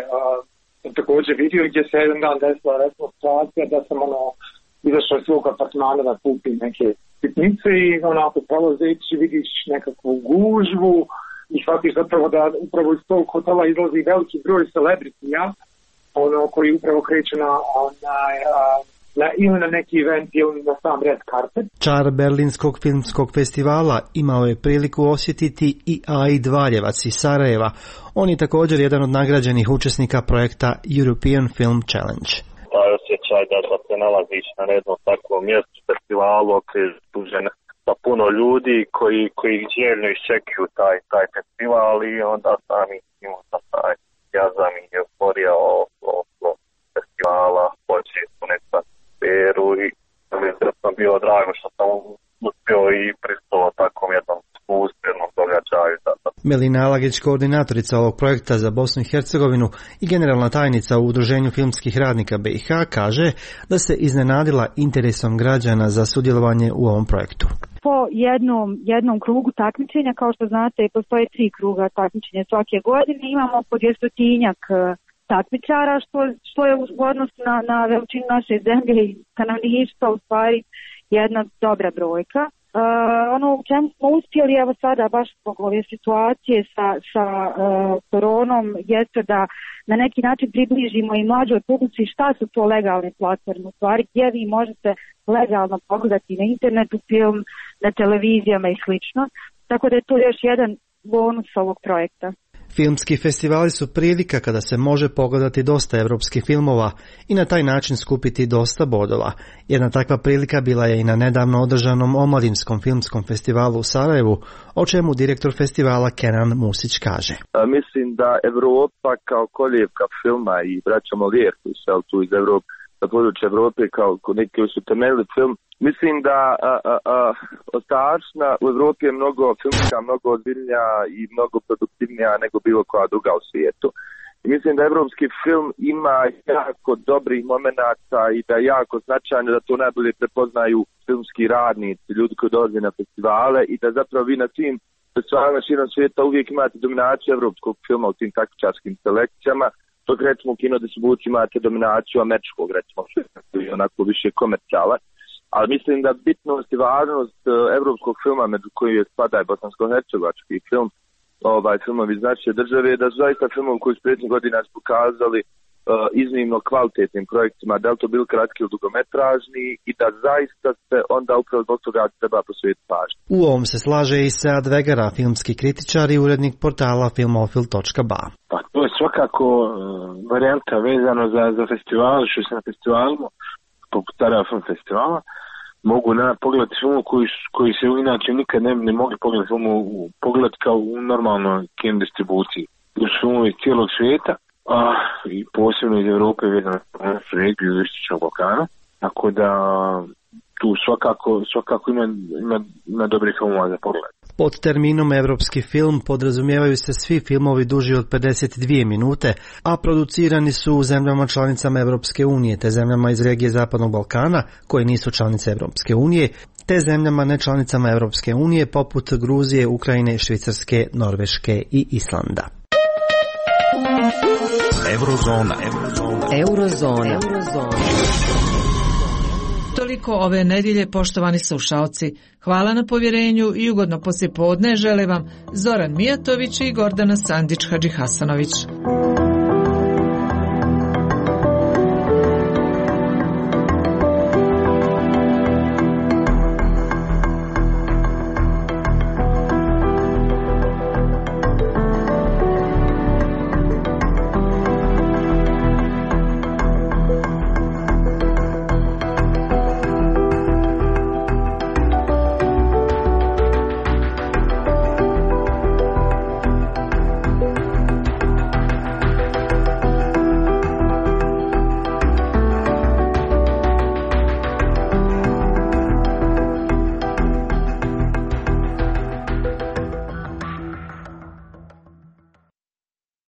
[SPEAKER 16] također vidio gdje se jedan dan desila recimo situacija da sam ono izašao iz svog apartmana da kupim neke sitnice i onako prolazeći vidiš nekakvu gužvu i shvatiš zapravo da upravo iz tog hotela izlazi veliki broj celebritija ono koji upravo kreću na, na, na ili na neki event ili na sam red carpet.
[SPEAKER 25] Čar Berlinskog filmskog festivala imao je priliku osjetiti i Aid Valjevac iz Sarajeva. On je također jedan od nagrađenih učesnika projekta European Film Challenge.
[SPEAKER 3] Taj osjećaj da, da se nalaziš na jednom takvom mjestu festivalu okružen sa puno ljudi koji, koji željno iščekuju taj, taj festival i onda sami imamo sa taj jazam i euforija o, o, o festivala, početi u neku atmosferu i da sam bio drago što sam uspio i pristao takvom jednom uspješnom događaju.
[SPEAKER 25] Melina Alagić, koordinatorica ovog projekta za Bosnu i Hercegovinu i generalna tajnica u Udruženju filmskih radnika B i H, kaže da se iznenadila interesom građana za sudjelovanje u ovom projektu.
[SPEAKER 5] Po jednom, jednom krugu takmičenja, kao što znate, postoje tri kruga takmičenja svake godine, imamo po dvjestotinjak takmičara, što, što je u odnosu na, na veličinu naše zemlje i stanovništva u stvari jedna dobra brojka. Uh, ono u čemu smo uspjeli, evo sada baš zbog ove situacije sa, sa uh, koronom, jeste da na neki način približimo i mlađoj publici šta su to legalne platforme, u stvari gdje vi možete legalno pogledati na internetu film, na televizijama i slično, tako da je to još jedan bonus ovog projekta.
[SPEAKER 25] Filmski festivali su prilika kada se može pogledati dosta evropskih filmova i na taj način skupiti dosta bodova. Jedna takva prilika bila je i na nedavno održanom omladinskom filmskom festivalu u Sarajevu, o čemu direktor festivala Kenan Musić kaže.
[SPEAKER 3] A, mislim da Evropa kao kolijevka filma i braća Molière koji su tu iz Evrope, na području Evrope kao neki koji su temeljili film, mislim da a, a, a, ostačna u Evropi je mnogo filmska, mnogo ozbiljnija i mnogo produktivnija nego bilo koja druga u svijetu. I mislim da evropski film ima jako dobrih momenata i da je jako značajno da to najbolje prepoznaju filmski radnici, ljudi koji dolaze na festivale i da zapravo vi na tim festivalima širom svijeta uvijek imate dominaciju evropskog filma u tim takmičarskim selekcijama. Dok recimo u kinodistribuciji imate dominaciju američkog, recimo, onako više komercijala. Ali mislim da bitnost i važnost evropskog filma, među koji je spada i bosansko-hercegovački film, ovaj, filmovi iz naše države, da su zaista filmovi koji su prethodnih godina pokazali uh, iznimno kvalitetnim projektima, da li to bili kratki ili dugometražni i da zaista se onda upravo zbog toga treba posvetiti pažnju.
[SPEAKER 25] U ovom se slaže i Sead Vegara, filmski kritičar i urednik portala filmofil točka ba.
[SPEAKER 18] Pa to je svakako uh, varijanta vezano za, za festival, što se na festivalu, poput Sarajevo Film Festivala, mogu na pogledati filmu koji, koji se inače nikad ne, ne mogli pogledati filmu, pogledati kao u normalnoj kino distribuciji. To su filmovi iz cijelog svijeta, a i posebno iz Europe vezano na regiju iz Istočnog Balkana, tako da tu svakako, svakako ima, ima, ima dobrih filmova za pogled.
[SPEAKER 25] Pod terminom evropski film podrazumijevaju se svi filmovi duži od pedeset dvije minute, a producirani su u zemljama članicama Evropske unije, te zemljama iz regije Zapadnog Balkana, koje nisu članice Evropske unije, te zemljama nečlanicama Evropske unije poput Gruzije, Ukrajine, Švicarske, Norveške i Islanda.
[SPEAKER 6] Eurozona. Eurozona.
[SPEAKER 10] Eurozona. Eurozona.
[SPEAKER 2] Toliko ove nedjelje, poštovani slušalci. Hvala na povjerenju i ugodno poslijepodne žele vam Zoran Mijatović i Gordana Sandić Hadžihasanović.